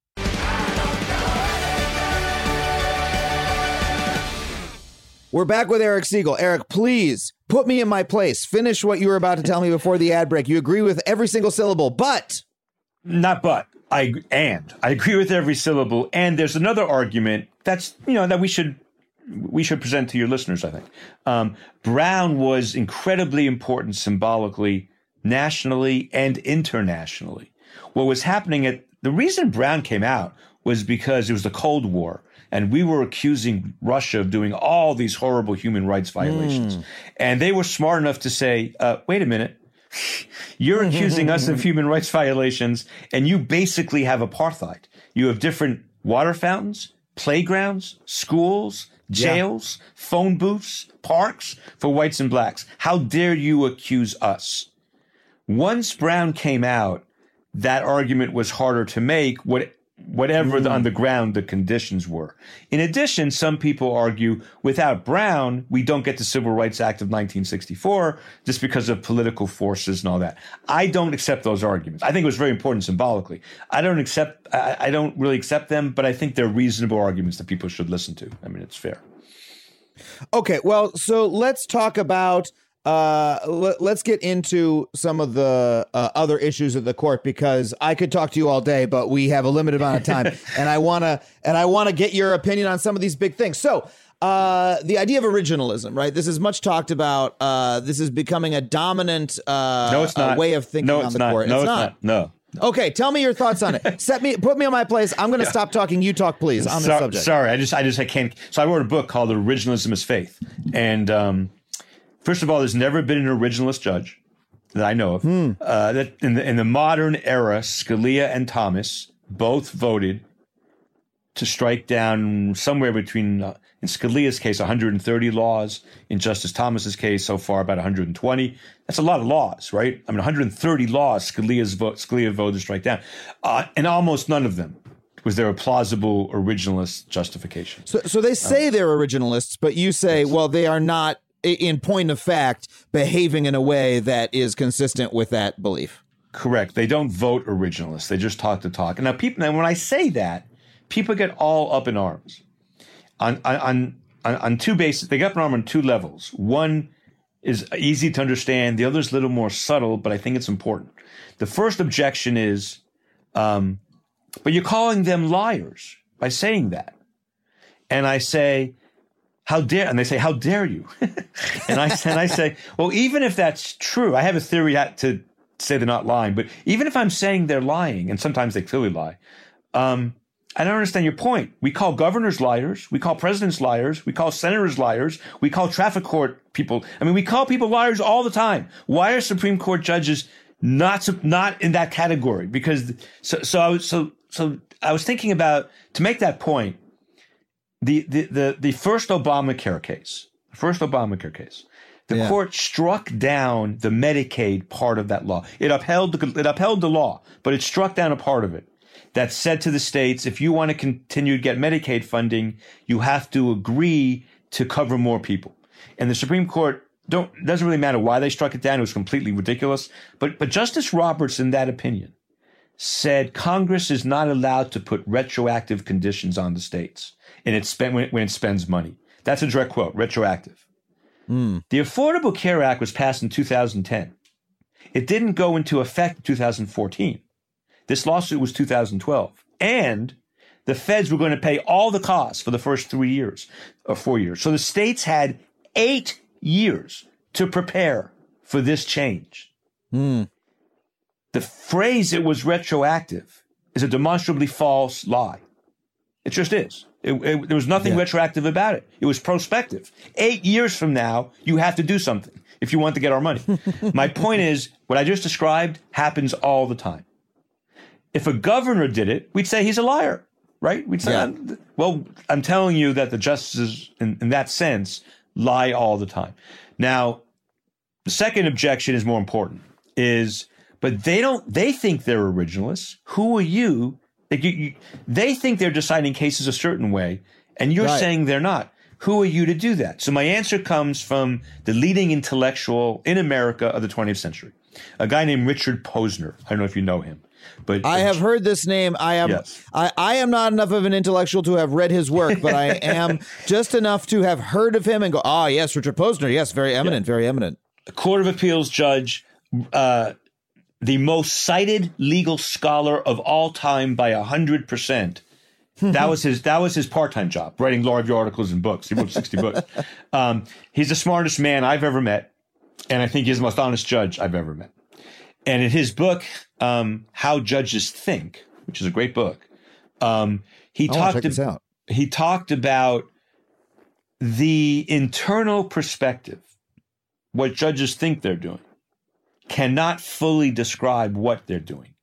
We're back with Eric Siegel. Eric, please put me in my place. Finish what you were about to tell me before the ad break. You agree with every single syllable, but... Not but. I agree with every syllable. And there's another argument that's, that we should present to your listeners, I think. Brown was incredibly important symbolically, nationally, and internationally. What was happening the reason Brown came out was because it was the Cold War. And we were accusing Russia of doing all these horrible human rights violations. And they were smart enough to say, wait a minute, you're accusing us of human rights violations, and you basically have apartheid. You have different water fountains, playgrounds, schools, jails, phone booths, parks for whites and blacks. How dare you accuse us? Once Brown came out, that argument was harder to make, whatever on the ground the conditions were. In addition, some people argue without Brown, we don't get the Civil Rights Act of 1964 just because of political forces and all that. I don't accept those arguments. I think it was very important symbolically. I don't really accept them, but I think they're reasonable arguments that people should listen to. I mean, it's fair. Okay, well, so let's talk about let's get into some of the other issues of the court, because I could talk to you all day, but we have a limited amount of time, and I want to get your opinion on some of these big things. So the idea of originalism, right? This is much talked about. This is becoming a dominant way of thinking on the court. No, it's not. No. Okay, tell me your thoughts on it. Put me on my place. I'm going to stop talking. You talk, please, on this subject. Sorry, I can't. So I wrote a book called Originalism is Faith, and first of all, there's never been an originalist judge that I know of. That in the modern era, Scalia and Thomas both voted to strike down somewhere between, in Scalia's case, 130 laws. In Justice Thomas's case, so far about 120. That's a lot of laws, right? I mean, 130 laws Scalia voted to strike down, and almost none of them Was there a plausible originalist justification? So they say they're originalists, but you say, well, they are not, in point of fact, behaving in a way that is consistent with that belief. Correct. They don't vote originalists. They just talk the talk. And now when I say that, people get all up in arms on two bases. They get up in arms on two levels. One is easy to understand. The other is a little more subtle, but I think it's important. The first objection is, but you're calling them liars by saying that. And I say, how dare, and they say, how dare you? and I say, well, even if that's true, I have a theory to say they're not lying, but even if I'm saying they're lying, and sometimes they clearly lie, I don't understand your point. We call governors liars. We call presidents liars. We call senators liars. We call traffic court people. I mean, we call people liars all the time. Why are Supreme Court judges not in that category? Because so I was thinking about, to make that point, the first Obamacare case, the court struck down the Medicaid part of that law. It upheld the law, but it struck down a part of it that said to the states, if you want to continue to get Medicaid funding, you have to agree to cover more people. And the Supreme Court doesn't really matter why they struck it down. It was completely ridiculous. But Justice Roberts, in that opinion, said Congress is not allowed to put retroactive conditions on the states when it spends money. That's a direct quote, retroactive. The Affordable Care Act was passed in 2010. It didn't go into effect in 2014. This lawsuit was 2012. And the feds were going to pay all the costs for the first 3 years or 4 years. So the states had 8 years to prepare for this change. The phrase it was retroactive is a demonstrably false lie. It just is. There was nothing retroactive about it. It was prospective. 8 years from now, you have to do something if you want to get our money. My point is, what I just described happens all the time. If a governor did it, we'd say he's a liar, right? We'd say, well, I'm telling you that the justices, in that sense, lie all the time. Now, the second objection is more important, but they think they're originalists. Who are you? They think they're deciding cases a certain way, and you're saying they're not. Who are you to do that? So my answer comes from the leading intellectual in America of the 20th century, a guy named Richard Posner. I don't know if you know him. But I have heard this name. I am not enough of an intellectual to have read his work, but I am just enough to have heard of him and go, yes, Richard Posner. Yes, very eminent, very eminent. A Court of Appeals judge, the most cited legal scholar of all time by 100%. That was his part-time job, writing law review articles and books. He wrote 60 books. He's the smartest man I've ever met, and I think he's the most honest judge I've ever met. And in his book, How Judges Think, which is a great book, he talked about the internal perspective, what judges think they're doing, cannot fully describe what they're doing.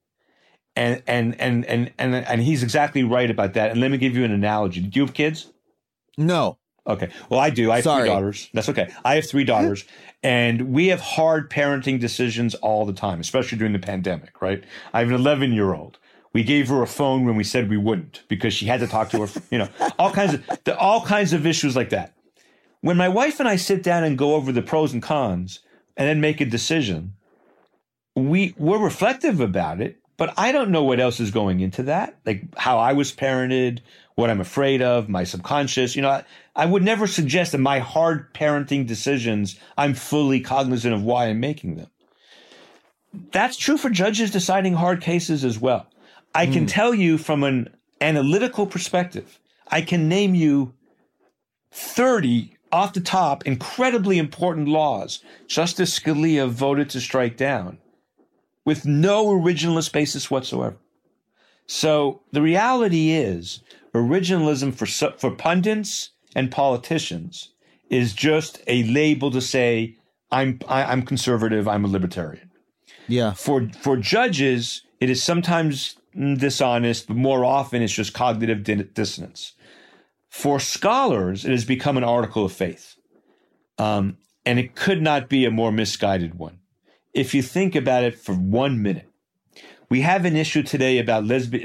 And he's exactly right about that. And let me give you an analogy. Do you have kids? No. Okay. Well, I do. I have 3 daughters. That's okay. I have 3 daughters. And we have hard parenting decisions all the time, especially during the pandemic, right? I have an 11-year-old. We gave her a phone when we said we wouldn't because she had to talk to her, all kinds of issues like that. When my wife and I sit down and go over the pros and cons and then make a decision, we're reflective about it, but I don't know what else is going into that, like how I was parented, what I'm afraid of, my subconscious. I would never suggest that my hard parenting decisions, I'm fully cognizant of why I'm making them. That's true for judges deciding hard cases as well. I can tell you from an analytical perspective, I can name you 30 off the top incredibly important laws Justice Scalia voted to strike down with no originalist basis whatsoever. So the reality is originalism for pundits and politicians is just a label to say, I'm conservative, I'm a libertarian. Yeah. For judges, it is sometimes dishonest, but more often it's just cognitive dissonance. For scholars, it has become an article of faith. And it could not be a more misguided one. If you think about it for 1 minute, we have an issue today about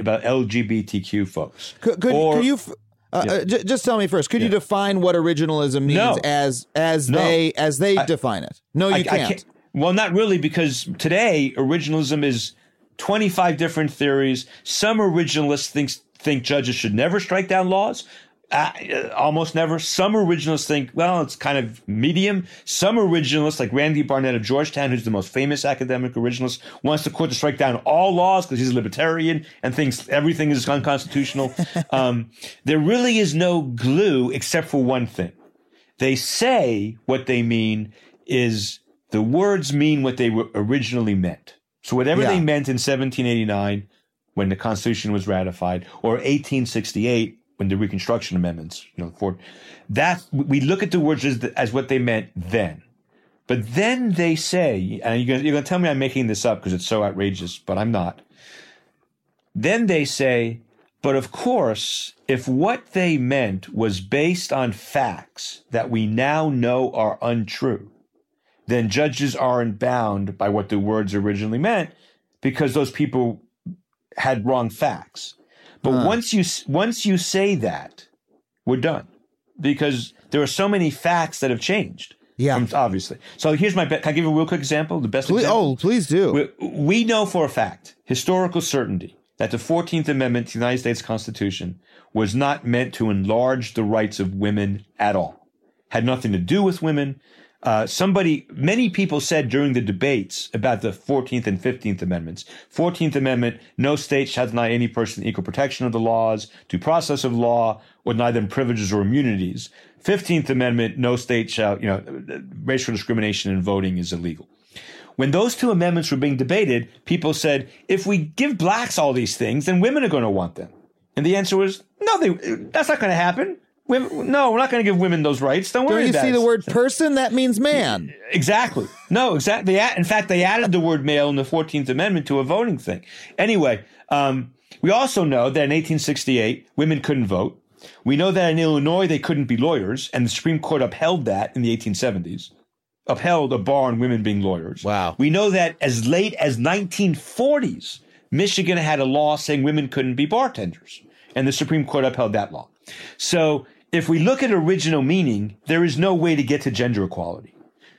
LGBTQ folks. Could you just tell me first? Could you define what originalism means as they define it? No, you can't. Well, not really, because today originalism is 25 different theories. Some originalists think judges should never strike down laws. Almost never. Some originalists think, well, it's kind of medium. Some originalists, like Randy Barnett of Georgetown, who's the most famous academic originalist, wants the court to strike down all laws because he's a libertarian and thinks everything is unconstitutional. There really is no glue except for one thing. They say what they mean is the words mean what they originally meant. So whatever they meant in 1789 when the Constitution was ratified, or 1868 when the Reconstruction Amendments, we look at the words as what they meant then. But then they say, and you're going to tell me I'm making this up because it's so outrageous, but I'm not. Then they say, but of course, if what they meant was based on facts that we now know are untrue, then judges aren't bound by what the words originally meant because those people had wrong facts. But once you say that, we're done, because there are so many facts that have changed. Yeah, obviously. So here's my bet. Can I give you a real quick example? The best example. Oh, please do. We know for a fact, historical certainty, that the 14th Amendment to the United States Constitution was not meant to enlarge the rights of women at all. Had nothing to do with women. Many people said during the debates about the 14th and 15th Amendments, 14th Amendment, no state shall deny any person equal protection of the laws, due process of law, or deny them privileges or immunities. 15th Amendment, no state shall, racial discrimination in voting is illegal. When those two amendments were being debated, people said, if we give blacks all these things, then women are going to want them. And the answer was, no, that's not going to happen. No, we're not going to give women those rights. Don't worry about it. Don't you see the word person? That means man. Exactly. No, exactly. In fact, they added the word male in the 14th Amendment to a voting thing. Anyway, we also know that in 1868, women couldn't vote. We know that in Illinois, they couldn't be lawyers, and the Supreme Court upheld that in the 1870s. Upheld a bar on women being lawyers. Wow. We know that as late as 1940s, Michigan had a law saying women couldn't be bartenders, and the Supreme Court upheld that law. So if we look at original meaning, there is no way to get to gender equality.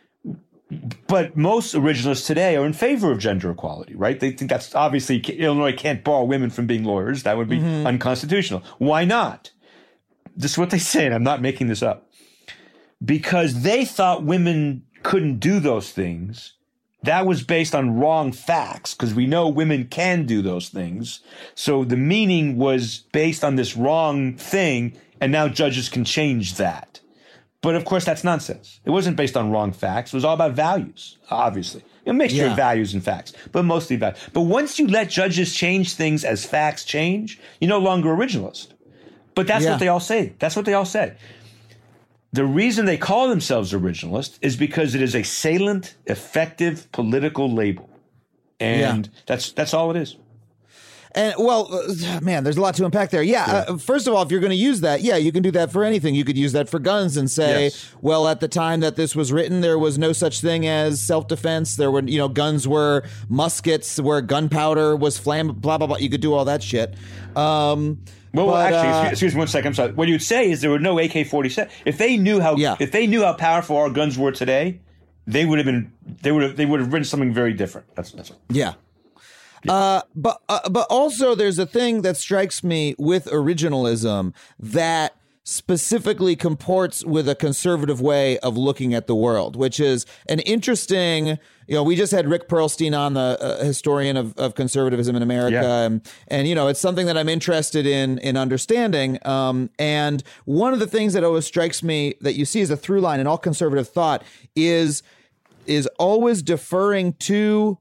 But most originalists today are in favor of gender equality, right? They think that's obviously Illinois can't bar women from being lawyers. That would be unconstitutional. Why not? This is what they say, and I'm not making this up. Because they thought women couldn't do those things. That was based on wrong facts, because we know women can do those things. So the meaning was based on this wrong thing, and now judges can change that. But of course, that's nonsense. It wasn't based on wrong facts. It was all about values, obviously. A mixture of values and facts, but mostly values. But once you let judges change things as facts change, you're no longer originalist. But that's what they all say. That's what they all say. The reason they call themselves originalist is because it is a salient, effective political label. And that's all it is. And, well, man, there's a lot to unpack there. First of all, if you're going to use that, you can do that for anything. You could use that for guns and say, well, at the time that this was written, there was no such thing as self-defense. There were, guns were muskets, where gunpowder was flammable, blah, blah, blah. You could do all that shit. Actually, excuse me 1 second. I'm sorry. What you'd say is there were no AK-47. If they knew how powerful our guns were today, they would have written something very different. That's all. Yeah. But also there's a thing that strikes me with originalism that specifically comports with a conservative way of looking at the world, which is an interesting, we just had Rick Perlstein on, the historian of conservatism in America. And it's something that I'm interested in understanding. And one of the things that always strikes me that you see as a through line in all conservative thought is always deferring to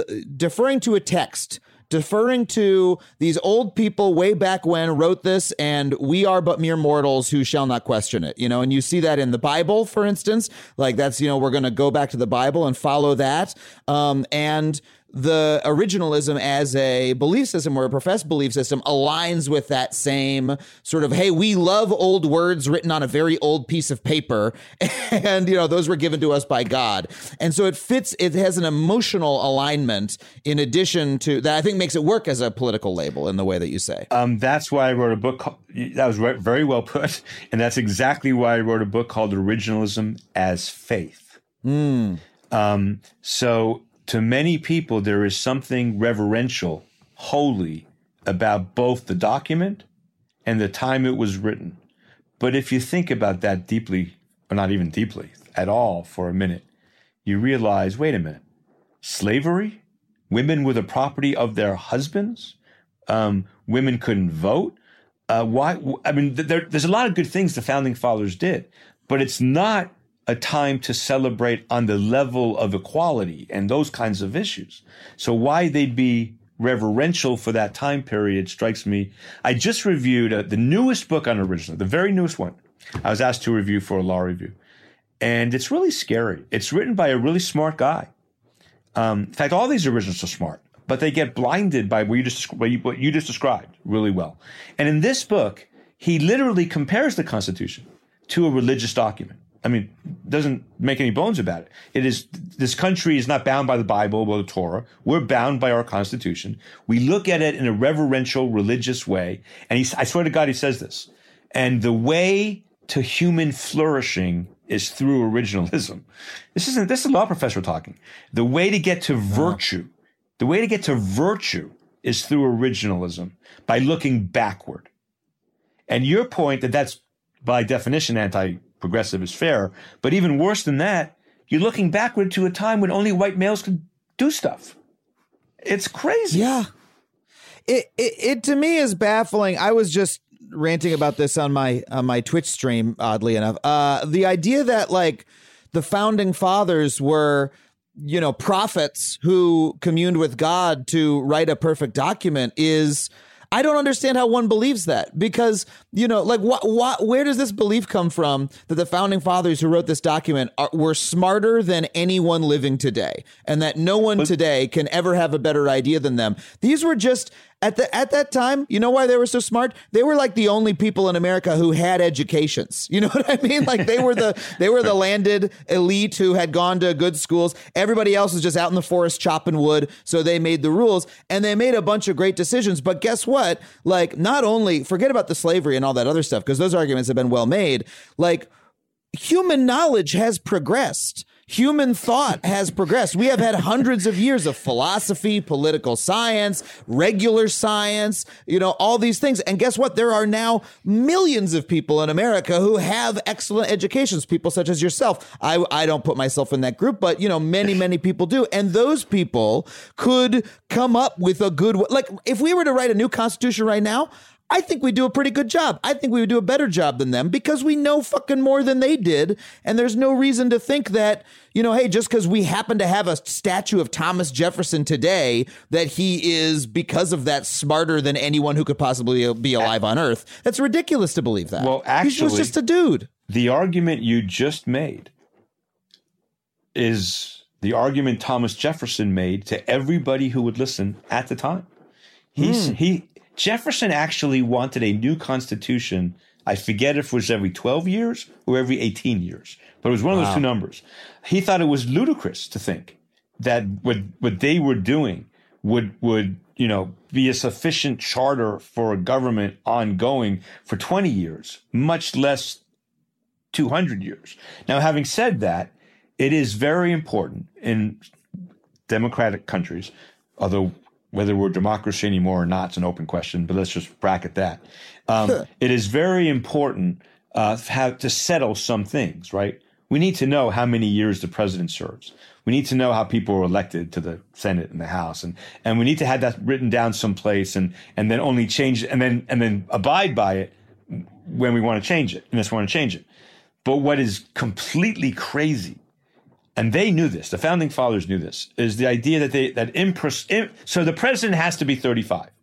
a text, deferring to these old people way back when wrote this, and we are but mere mortals who shall not question it, and you see that in the Bible, for instance, like that's, we're going to go back to the Bible and follow that. And the originalism as a belief system or a professed belief system aligns with that same sort of, hey, we love old words written on a very old piece of paper. And, those were given to us by God. And so it has an emotional alignment in addition to that, I think makes it work as a political label in the way that you say. That's why I wrote a book. That was very well put. And that's exactly why I wrote a book called Originalism as Faith. So to many people, there is something reverential, holy about both the document and the time it was written. But if you think about that deeply, or not even deeply at all for a minute, you realize, wait a minute, slavery? Women were the property of their husbands? Women couldn't vote? Why? I mean, there's a lot of good things the Founding Fathers did, but it's not a time to celebrate on the level of equality and those kinds of issues. So why they'd be reverential for that time period strikes me. I just reviewed the newest book on originalism, the very newest one. I was asked to review for a law review. And it's really scary. It's written by a really smart guy. In fact, all these originals are smart, but they get blinded by what you just described really well. And in this book, he literally compares the Constitution to a religious document. I mean, doesn't make any bones about it. It is, this country is not bound by the Bible or the Torah. We're bound by our Constitution. We look at it in a reverential, religious way. And I swear to God, he says this. And the way to human flourishing is through originalism. This is a law professor talking. The way to get to virtue, is through originalism, by looking backward. And your point that's by definition anti-progressive is fair, but even worse than that, you're looking backward to a time when only white males could do stuff. It's crazy. Yeah. It to me is baffling. I was just ranting about this on my Twitch stream, oddly enough. The idea that like the Founding Fathers were, prophets who communed with God to write a perfect document is, I don't understand how one believes that, because, where does this belief come from that the Founding Fathers who wrote this document were smarter than anyone living today, and that no one today can ever have a better idea than them? These were just at that time. You know why they were so smart? They were like the only people in America who had educations. You know what I mean? Like they were the landed elite who had gone to good schools. Everybody else was just out in the forest chopping wood. So they made the rules and they made a bunch of great decisions. But guess what? Like, not only forget about the slavery and all that other stuff, because those arguments have been well made. Like, human knowledge has progressed. Human thought has progressed. We have had hundreds of years of philosophy, political science, regular science, all these things. And guess what? There are now millions of people in America who have excellent educations, people such as yourself. I don't put myself in that group, but, many, many people do. And those people could come up with a good, like, if we were to write a new constitution right now, I think we do a pretty good job. I think we would do a better job than them because we know fucking more than they did. And there's no reason to think that, hey, just because we happen to have a statue of Thomas Jefferson today, that he is, because of that, smarter than anyone who could possibly be alive on Earth. That's ridiculous to believe that. Well, actually, he was just a dude. The argument you just made is the argument Thomas Jefferson made to everybody who would listen at the time. Jefferson actually wanted a new constitution. I forget if it was every 12 years or every 18 years, but it was one of those two numbers. He thought it was ludicrous to think that what they were doing would be a sufficient charter for a government ongoing for 20 years, much less 200 years. Now, having said that, it is very important in democratic countries, although whether we're democracy anymore or not, it's an open question, but let's just bracket that. It is very important to settle some things, right? We need to know how many years the president serves. We need to know how people are elected to the Senate and the House, and we need to have that written down someplace, and then only change it, and then abide by it when we want to change it, and just want to change it. But what is completely crazy, and they knew this, the Founding Fathers knew this, is the idea that so the president has to be 35.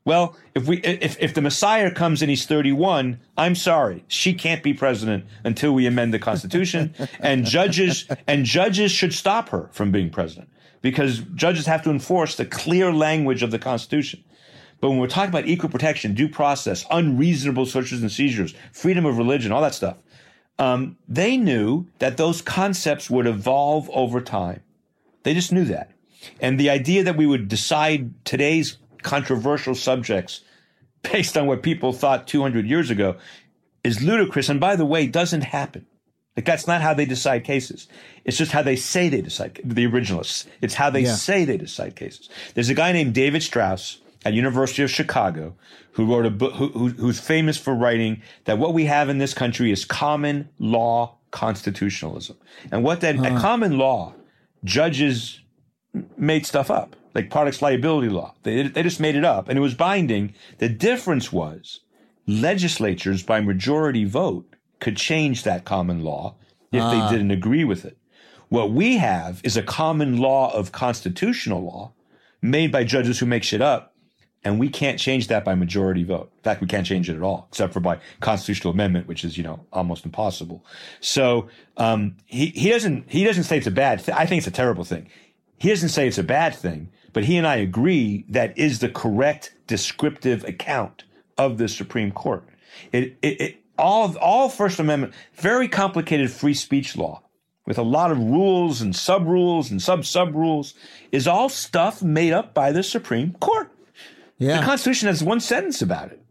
Well, if the Messiah comes and he's 31, I'm sorry, she can't be president until we amend the Constitution, and judges should stop her from being president because judges have to enforce the clear language of the Constitution. But when we're talking about equal protection, due process, unreasonable searches and seizures, freedom of religion, all that stuff, they knew that those concepts would evolve over time. They just knew that. And the idea that we would decide today's controversial subjects based on what people thought 200 years ago is ludicrous. And by the way, doesn't happen. Like, that's not how they decide cases. It's just how they say they decide, the originalists. It's how they say they decide cases. There's a guy named David Strauss at University of Chicago who wrote a book, who's famous for writing that what we have in this country is common law constitutionalism. And what that at common law, judges made stuff up, like products liability law. They just made it up, and it was binding. The difference was legislatures by majority vote could change that common law if they didn't agree with it. What we have is a common law of constitutional law made by judges who make shit up, and we can't change that by majority vote. In fact, we can't change it at all, except for by constitutional amendment, which is, almost impossible. So he doesn't say it's a bad thing. I think it's a terrible thing. He doesn't say it's a bad thing, but he and I agree that is the correct descriptive account of the Supreme Court. All First Amendment, very complicated free speech law with a lot of rules and sub-rules and sub-sub-rules is all stuff made up by the Supreme Court. Yeah. The Constitution has one sentence about it.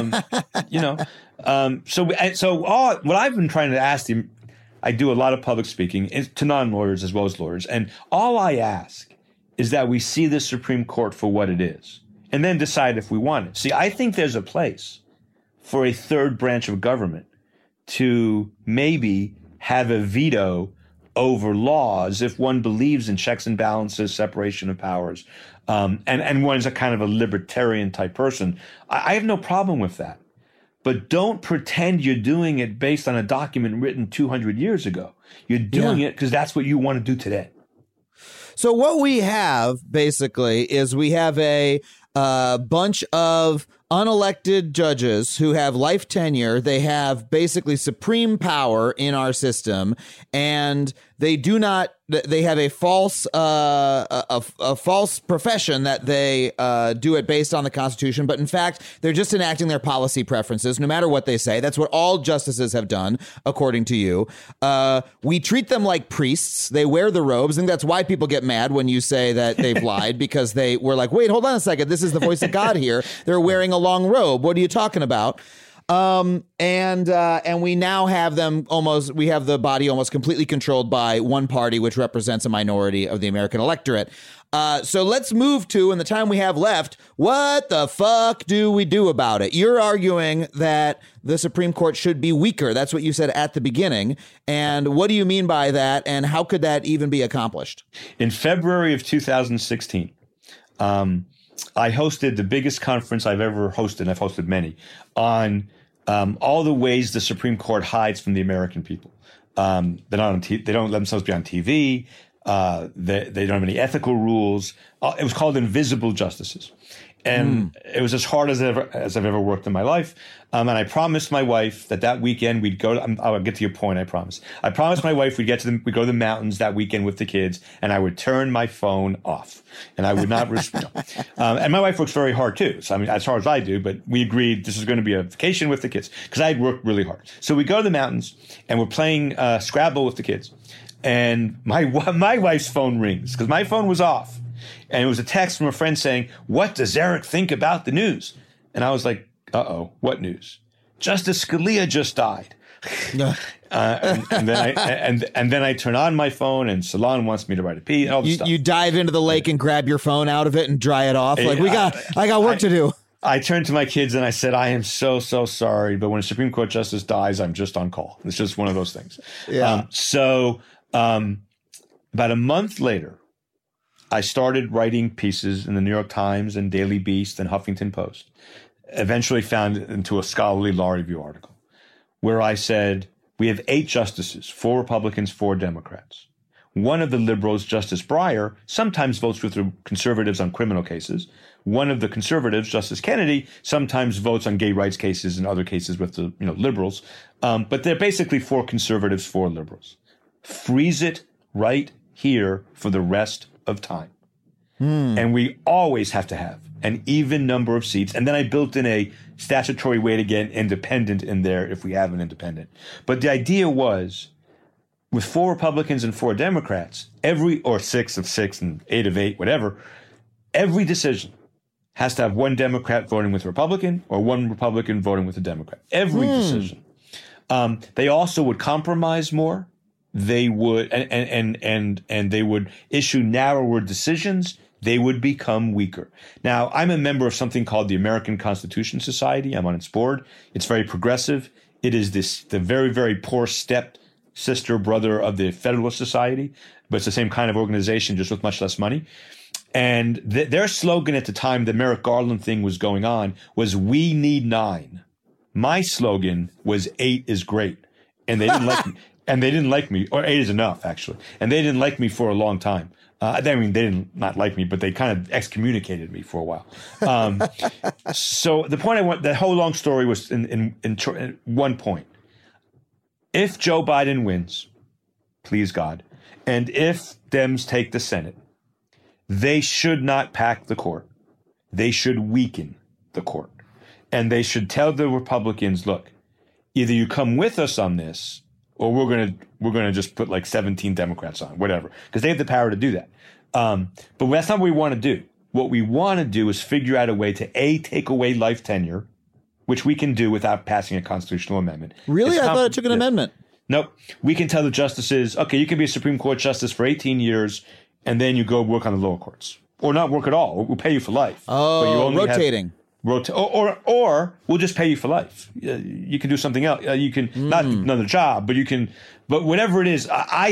So what I've been trying to ask them, I do a lot of public speaking to non-lawyers as well as lawyers. And all I ask is that we see the Supreme Court for what it is and then decide if we want it. See, I think there's a place for a third branch of government to maybe have a veto over laws if one believes in checks and balances, separation of powers, and one's a kind of a libertarian type person. I have no problem with that. But don't pretend you're doing it based on a document written 200 years ago. You're doing it because that's what you want to do today. So what we have basically is we have a bunch of unelected judges who have life tenure. They have basically supreme power in our system, and they have a false false profession that they do it based on the Constitution. But in fact, they're just enacting their policy preferences, no matter what they say. That's what all justices have done, according to you. We treat them like priests. They wear the robes. I think that's why people get mad when you say that they've lied, because they were like, wait, hold on a second. This is the voice of God here. They're wearing a long robe. What are you talking about? And we now have we have the body almost completely controlled by one party, which represents a minority of the American electorate. So let's move to, in the time we have left, what the fuck do we do about it? You're arguing that the Supreme Court should be weaker. That's what you said at the beginning. And what do you mean by that? And how could that even be accomplished? In February of 2016, I hosted the biggest conference I've ever hosted, and I've hosted many, on all the ways the Supreme Court hides from the American people. They're not on they don't let themselves be on TV. They don't have any ethical rules. It was called Invisible Justices. And it was as hard as I've ever worked in my life. And I promised my wife that weekend we'd go I'll get to your point, I promise. I promised my wife we'd go to the mountains that weekend with the kids, and I would turn my phone off. And I would not and my wife works very hard too. So I mean, as hard as I do, but we agreed this is going to be a vacation with the kids because I had worked really hard. So we go to the mountains and we're playing Scrabble with the kids. And my wife's phone rings because my phone was off. And it was a text from a friend saying, "What does Eric think about the news?" And I was like, "Uh-oh, what news?" "Justice Scalia just died." And then I turn on my phone and Salon wants me to write a piece. All this stuff. You dive into the lake and grab your phone out of it and dry it off. Like I got work to do. I turned to my kids and I said, "I am so sorry, but when a Supreme Court justice dies, I'm just on call." It's just one of those things. Yeah. About a month later, I started writing pieces in the New York Times and Daily Beast and Huffington Post, eventually found into a scholarly law review article where I said, we have 8 justices, 4 Republicans, 4 Democrats. One of the liberals, Justice Breyer, sometimes votes with the conservatives on criminal cases. One of the conservatives, Justice Kennedy, sometimes votes on gay rights cases and other cases with the liberals. But they're basically 4 conservatives, 4 liberals. Freeze it right here for the rest of time. And we always have to have an even number of seats. And then I built in a statutory way to get independent in there if we have an independent. But the idea was, with 4 Republicans and 4 Democrats, or 6 of 6 and 8 of 8, whatever, every decision has to have 1 Democrat voting with a Republican or 1 Republican voting with a Democrat. Every decision. They also would compromise more. They would and they would issue narrower decisions. They would become weaker. Now, I'm a member of something called the American Constitution Society. I'm on its board. It's very progressive. It is the very, very poor sister brother of the Federalist Society, but it's the same kind of organization, just with much less money. And their slogan at the time the Merrick Garland thing was going on was, "We need 9." My slogan was 8 is great. And they didn't like me. And they didn't like me, or 8 is enough, actually. And they didn't like me for a long time. I mean, they didn't not like me, but they kind of excommunicated me for a while. So the point that whole long story was in one point. If Joe Biden wins, please God, and if Dems take the Senate, they should not pack the court. They should weaken the court. And they should tell the Republicans, look, either you come with us on this, or we're gonna just put like 17 Democrats on, whatever, because they have the power to do that. But that's not what we want to do. What we want to do is figure out a way to take away life tenure, which we can do without passing a constitutional amendment. Really? I thought it took an amendment. Nope. We can tell the justices, okay, you can be a Supreme Court justice for 18 years, and then you go work on the lower courts, or not work at all. We'll pay you for life. Oh, but you only rotating. Or we'll just pay you for life. You can do something else. You can not another job, but you can. But whatever it is,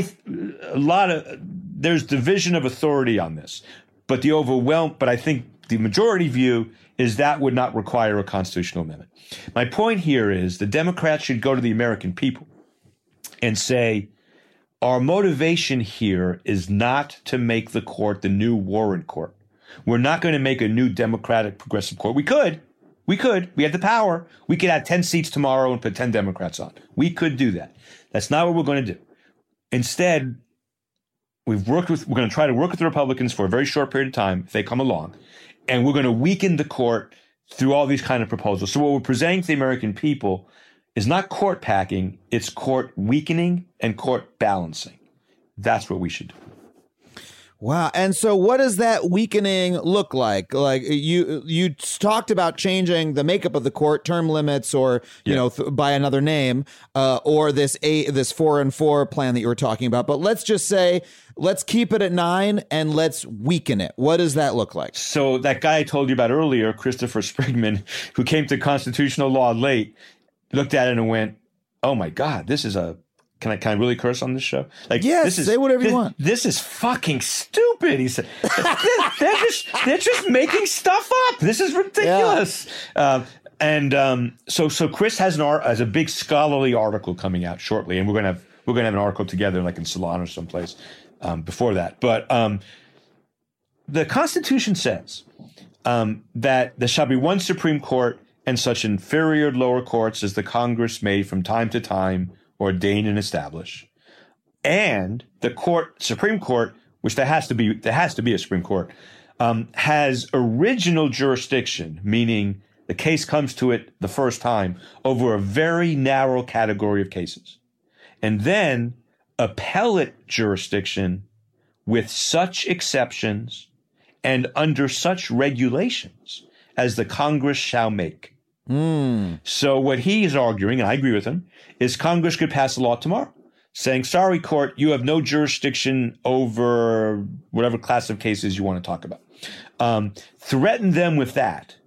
there's division of authority on this. But I think the majority view is that would not require a constitutional amendment. My point here is the Democrats should go to the American people and say, our motivation here is not to make the court the new Warren Court. We're not going to make a new Democratic progressive court. We could. We have the power. We could add 10 seats tomorrow and put 10 Democrats on. We could do that. That's not what we're going to do. Instead, we're going to try to work with the Republicans for a very short period of time if they come along, and we're going to weaken the court through all these kind of proposals. So what we're presenting to the American people is not court packing, it's court weakening and court balancing. That's what we should do. Wow. And so what does that weakening look like? Like you talked about changing the makeup of the court, term limits, or, by another name, or this 4-and-4 plan that you were talking about. But let's just say, let's keep it at 9 and let's weaken it. What does that look like? So that guy I told you about earlier, Christopher Sprigman, who came to constitutional law late, looked at it and went, oh my God, this is can I really curse on this show? Like, yes, say whatever you want. This is fucking stupid. He said, they're just making stuff up. This is ridiculous. Yeah. So Chris has a big scholarly article coming out shortly, and we're gonna have an article together, like in Salon or someplace before that. But the Constitution says that there shall be one Supreme Court and such inferior lower courts as the Congress may from time to time ordain and establish, and the Supreme Court, which there has to be a Supreme Court, has original jurisdiction, meaning the case comes to it the first time over a very narrow category of cases, and then appellate jurisdiction with such exceptions and under such regulations as the Congress shall make. So what he is arguing, and I agree with him, is Congress could pass a law tomorrow saying, sorry, court, you have no jurisdiction over whatever class of cases you want to talk about. Threaten them with that.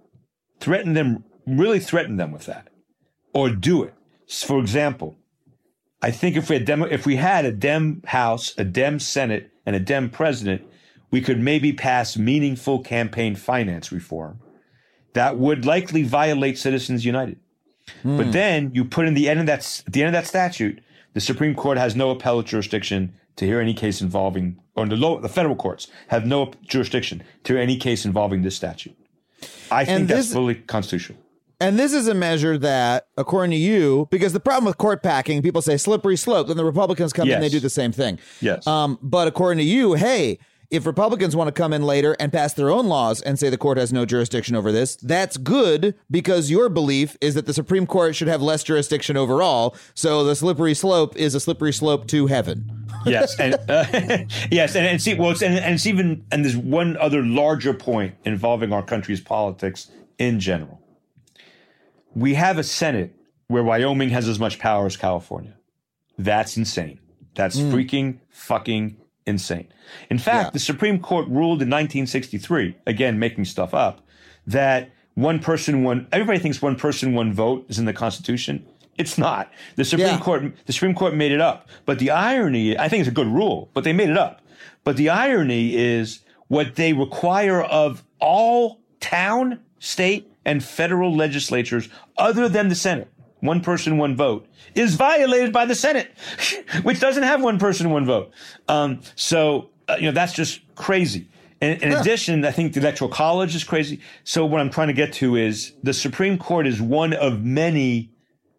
Really threaten them with that. Or do it. For example, I think if we had a Dem House, a Dem Senate, and a Dem President, we could maybe pass meaningful campaign finance reform that would likely violate Citizens United. But then you put in the end of that statute The Supreme Court has no appellate jurisdiction to hear any case involving, or the federal courts have no jurisdiction to hear any case involving this statute. I think that's fully constitutional. And this is a measure that, according to you, because the problem with court packing, people say slippery slope, then the Republicans come in, they do the same thing. Yes. But according to you, hey, if Republicans want to come in later and pass their own laws and say the court has no jurisdiction over this, that's good, because your belief is that the Supreme Court should have less jurisdiction overall. So the slippery slope is a slippery slope to heaven. Yes. And yes. And see, well, it's even, and there's one other larger point involving our country's politics in general. We have a Senate where Wyoming has as much power as California. That's insane. That's freaking fucking insane. In fact, the Supreme Court ruled in 1963, again, making stuff up, that everybody thinks one person, one vote is in the Constitution. It's not. The Supreme Court made it up. But the irony, I think it's a good rule, but they made it up. But the irony is what they require of all town, state, and federal legislatures other than the Senate, one person, one vote, is violated by the Senate, which doesn't have one person, one vote. That's just crazy. In addition, I think the Electoral College is crazy. So what I'm trying to get to is the Supreme Court is one of many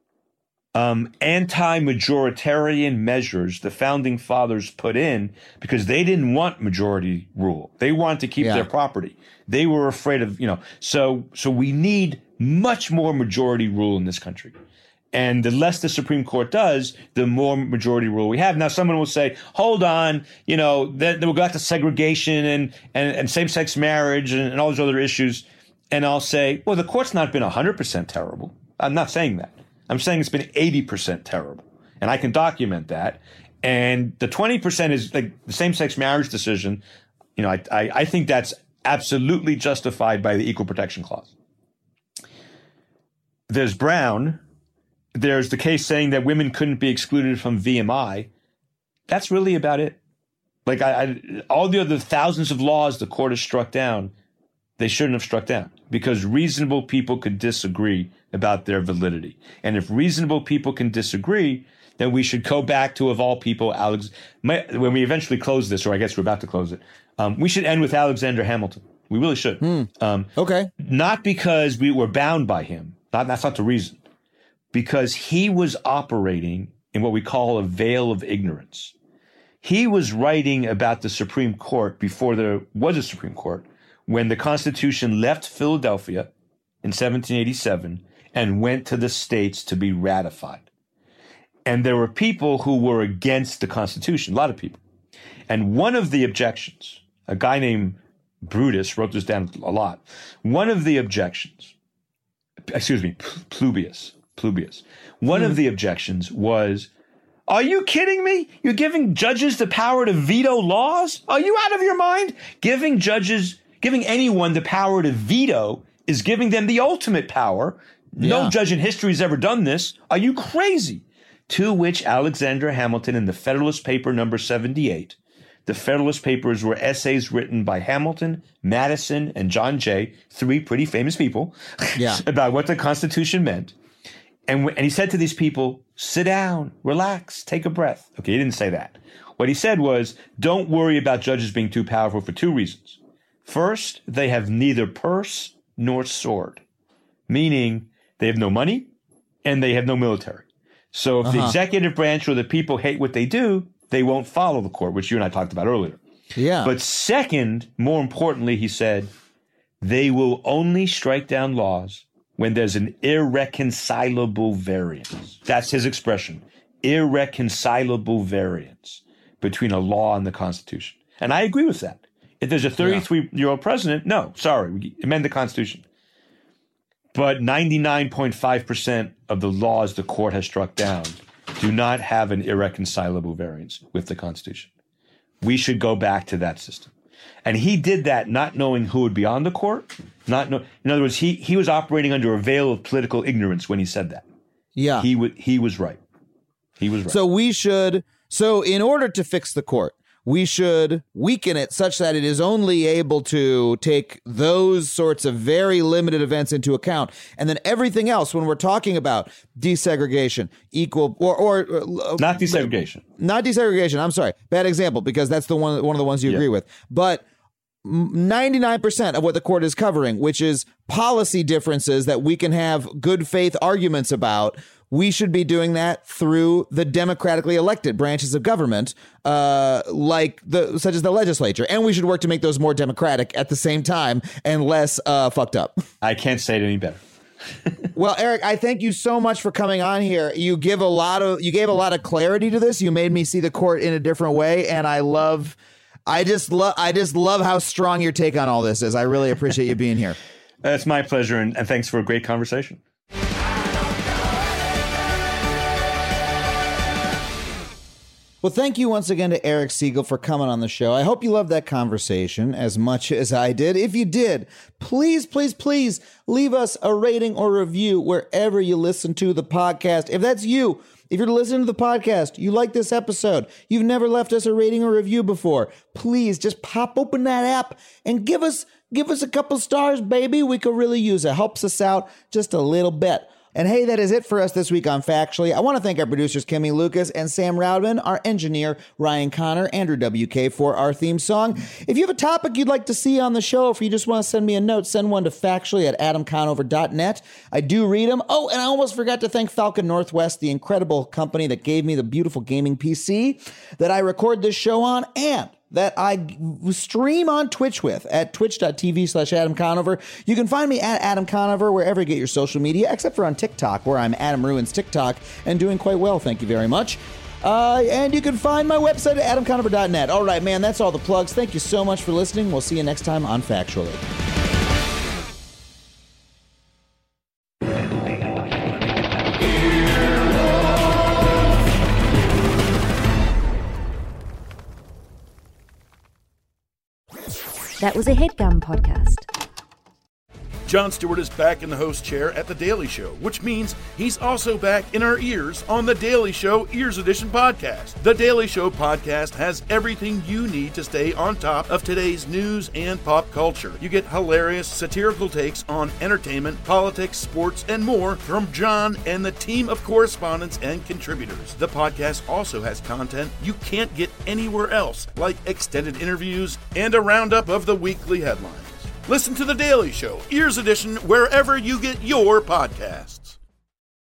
anti-majoritarian measures the founding fathers put in because they didn't want majority rule. They wanted to keep their property. They were afraid of, so we need much more majority rule in this country. And the less the Supreme Court does, the more majority rule we have. Now, someone will say, hold on, then we'll go back to segregation and same-sex marriage and all those other issues. And I'll say, well, the court's not been 100% terrible. I'm not saying that. I'm saying it's been 80% terrible. And I can document that. And the 20% is like the same-sex marriage decision. I think that's absolutely justified by the Equal Protection Clause. There's Brown. There's the case saying that women couldn't be excluded from VMI. That's really about it. Like all the other thousands of laws the court has struck down, they shouldn't have struck down because reasonable people could disagree about their validity. And if reasonable people can disagree, then we should go back to, of all people, when we eventually close this, or I guess we're about to close it, we should end with Alexander Hamilton. We really should. Okay. Not because we were bound by him. That's not the reason. Because he was operating in what we call a veil of ignorance. He was writing about the Supreme Court before there was a Supreme Court, when the Constitution left Philadelphia in 1787 and went to the states to be ratified. And there were people who were against the Constitution, a lot of people. And one of the objections, a guy named Brutus wrote this down a lot. One of the objections, Plubius. One of the objections was, are you kidding me? You're giving judges the power to veto laws? Are you out of your mind? Giving anyone the power to veto is giving them the ultimate power. No judge in history has ever done this. Are you crazy? To which Alexander Hamilton in the Federalist Paper number 78, the Federalist Papers were essays written by Hamilton, Madison, and John Jay, three pretty famous people, about what the Constitution meant. And he said to these people, sit down, relax, take a breath. Okay, he didn't say that. What he said was, don't worry about judges being too powerful for two reasons. First, they have neither purse nor sword, meaning they have no money and they have no military. So if the executive branch or the people hate what they do, they won't follow the court, which you and I talked about earlier. Yeah. But second, more importantly, he said, they will only strike down laws when there's an irreconcilable variance. That's his expression, irreconcilable variance between a law and the Constitution. And I agree with that. If there's a 33-year-old president, no, sorry, we amend the Constitution. But 99.5% of the laws the court has struck down do not have an irreconcilable variance with the Constitution. We should go back to that system. And he did that not knowing who would be on the court. In other words, he was operating under a veil of political ignorance when he said that. Yeah. He was right. He was right. So in order to fix the court, we should weaken it such that it is only able to take those sorts of very limited events into account. And then everything else, when we're talking about desegregation, equal or not desegregation. Not desegregation. I'm sorry. Bad example, because that's the one of the ones you agree with. But 99% of what the court is covering, which is policy differences that we can have good faith arguments about, we should be doing that through the democratically elected branches of government, such as the legislature. And we should work to make those more democratic at the same time and less fucked up. I can't say it any better. Well, Eric, I thank you so much for coming on here. You gave a lot of clarity to this. You made me see the court in a different way, and I just love how strong your take on all this is. I really appreciate you being here. It's my pleasure, and thanks for a great conversation. Well, thank you once again to Eric Siegel for coming on the show. I hope you loved that conversation as much as I did. If you did, please, please, please leave us a rating or review wherever you listen to the podcast. If that's you, if you're listening to the podcast, you like this episode, you've never left us a rating or review before, please just pop open that app and give us a couple stars, baby. We could really use it. Helps us out just a little bit. And hey, that is it for us this week on Factually. I want to thank our producers, Kimmy Lucas and Sam Roudman, our engineer, Ryan Connor, Andrew WK for our theme song. If you have a topic you'd like to see on the show, if you just want to send me a note, send one to factually@adamconover.net. I do read them. Oh, and I almost forgot to thank Falcon Northwest, the incredible company that gave me the beautiful gaming PC that I record this show on, and that I stream on Twitch with at twitch.tv/Adam Conover. You can find me at Adam Conover wherever you get your social media, except for on TikTok, where I'm Adam Ruins TikTok and doing quite well. Thank you very much. And you can find my website at adamconover.net. All right, man, that's all the plugs. Thank you so much for listening. We'll see you next time on Factually. That was a HeadGum podcast. Jon Stewart is back in the host chair at The Daily Show, which means he's also back in our ears on The Daily Show Ears Edition podcast. The Daily Show podcast has everything you need to stay on top of today's news and pop culture. You get hilarious, satirical takes on entertainment, politics, sports, and more from Jon and the team of correspondents and contributors. The podcast also has content you can't get anywhere else, like extended interviews and a roundup of the weekly headlines. Listen to The Daily Show, Ears Edition, wherever you get your podcasts.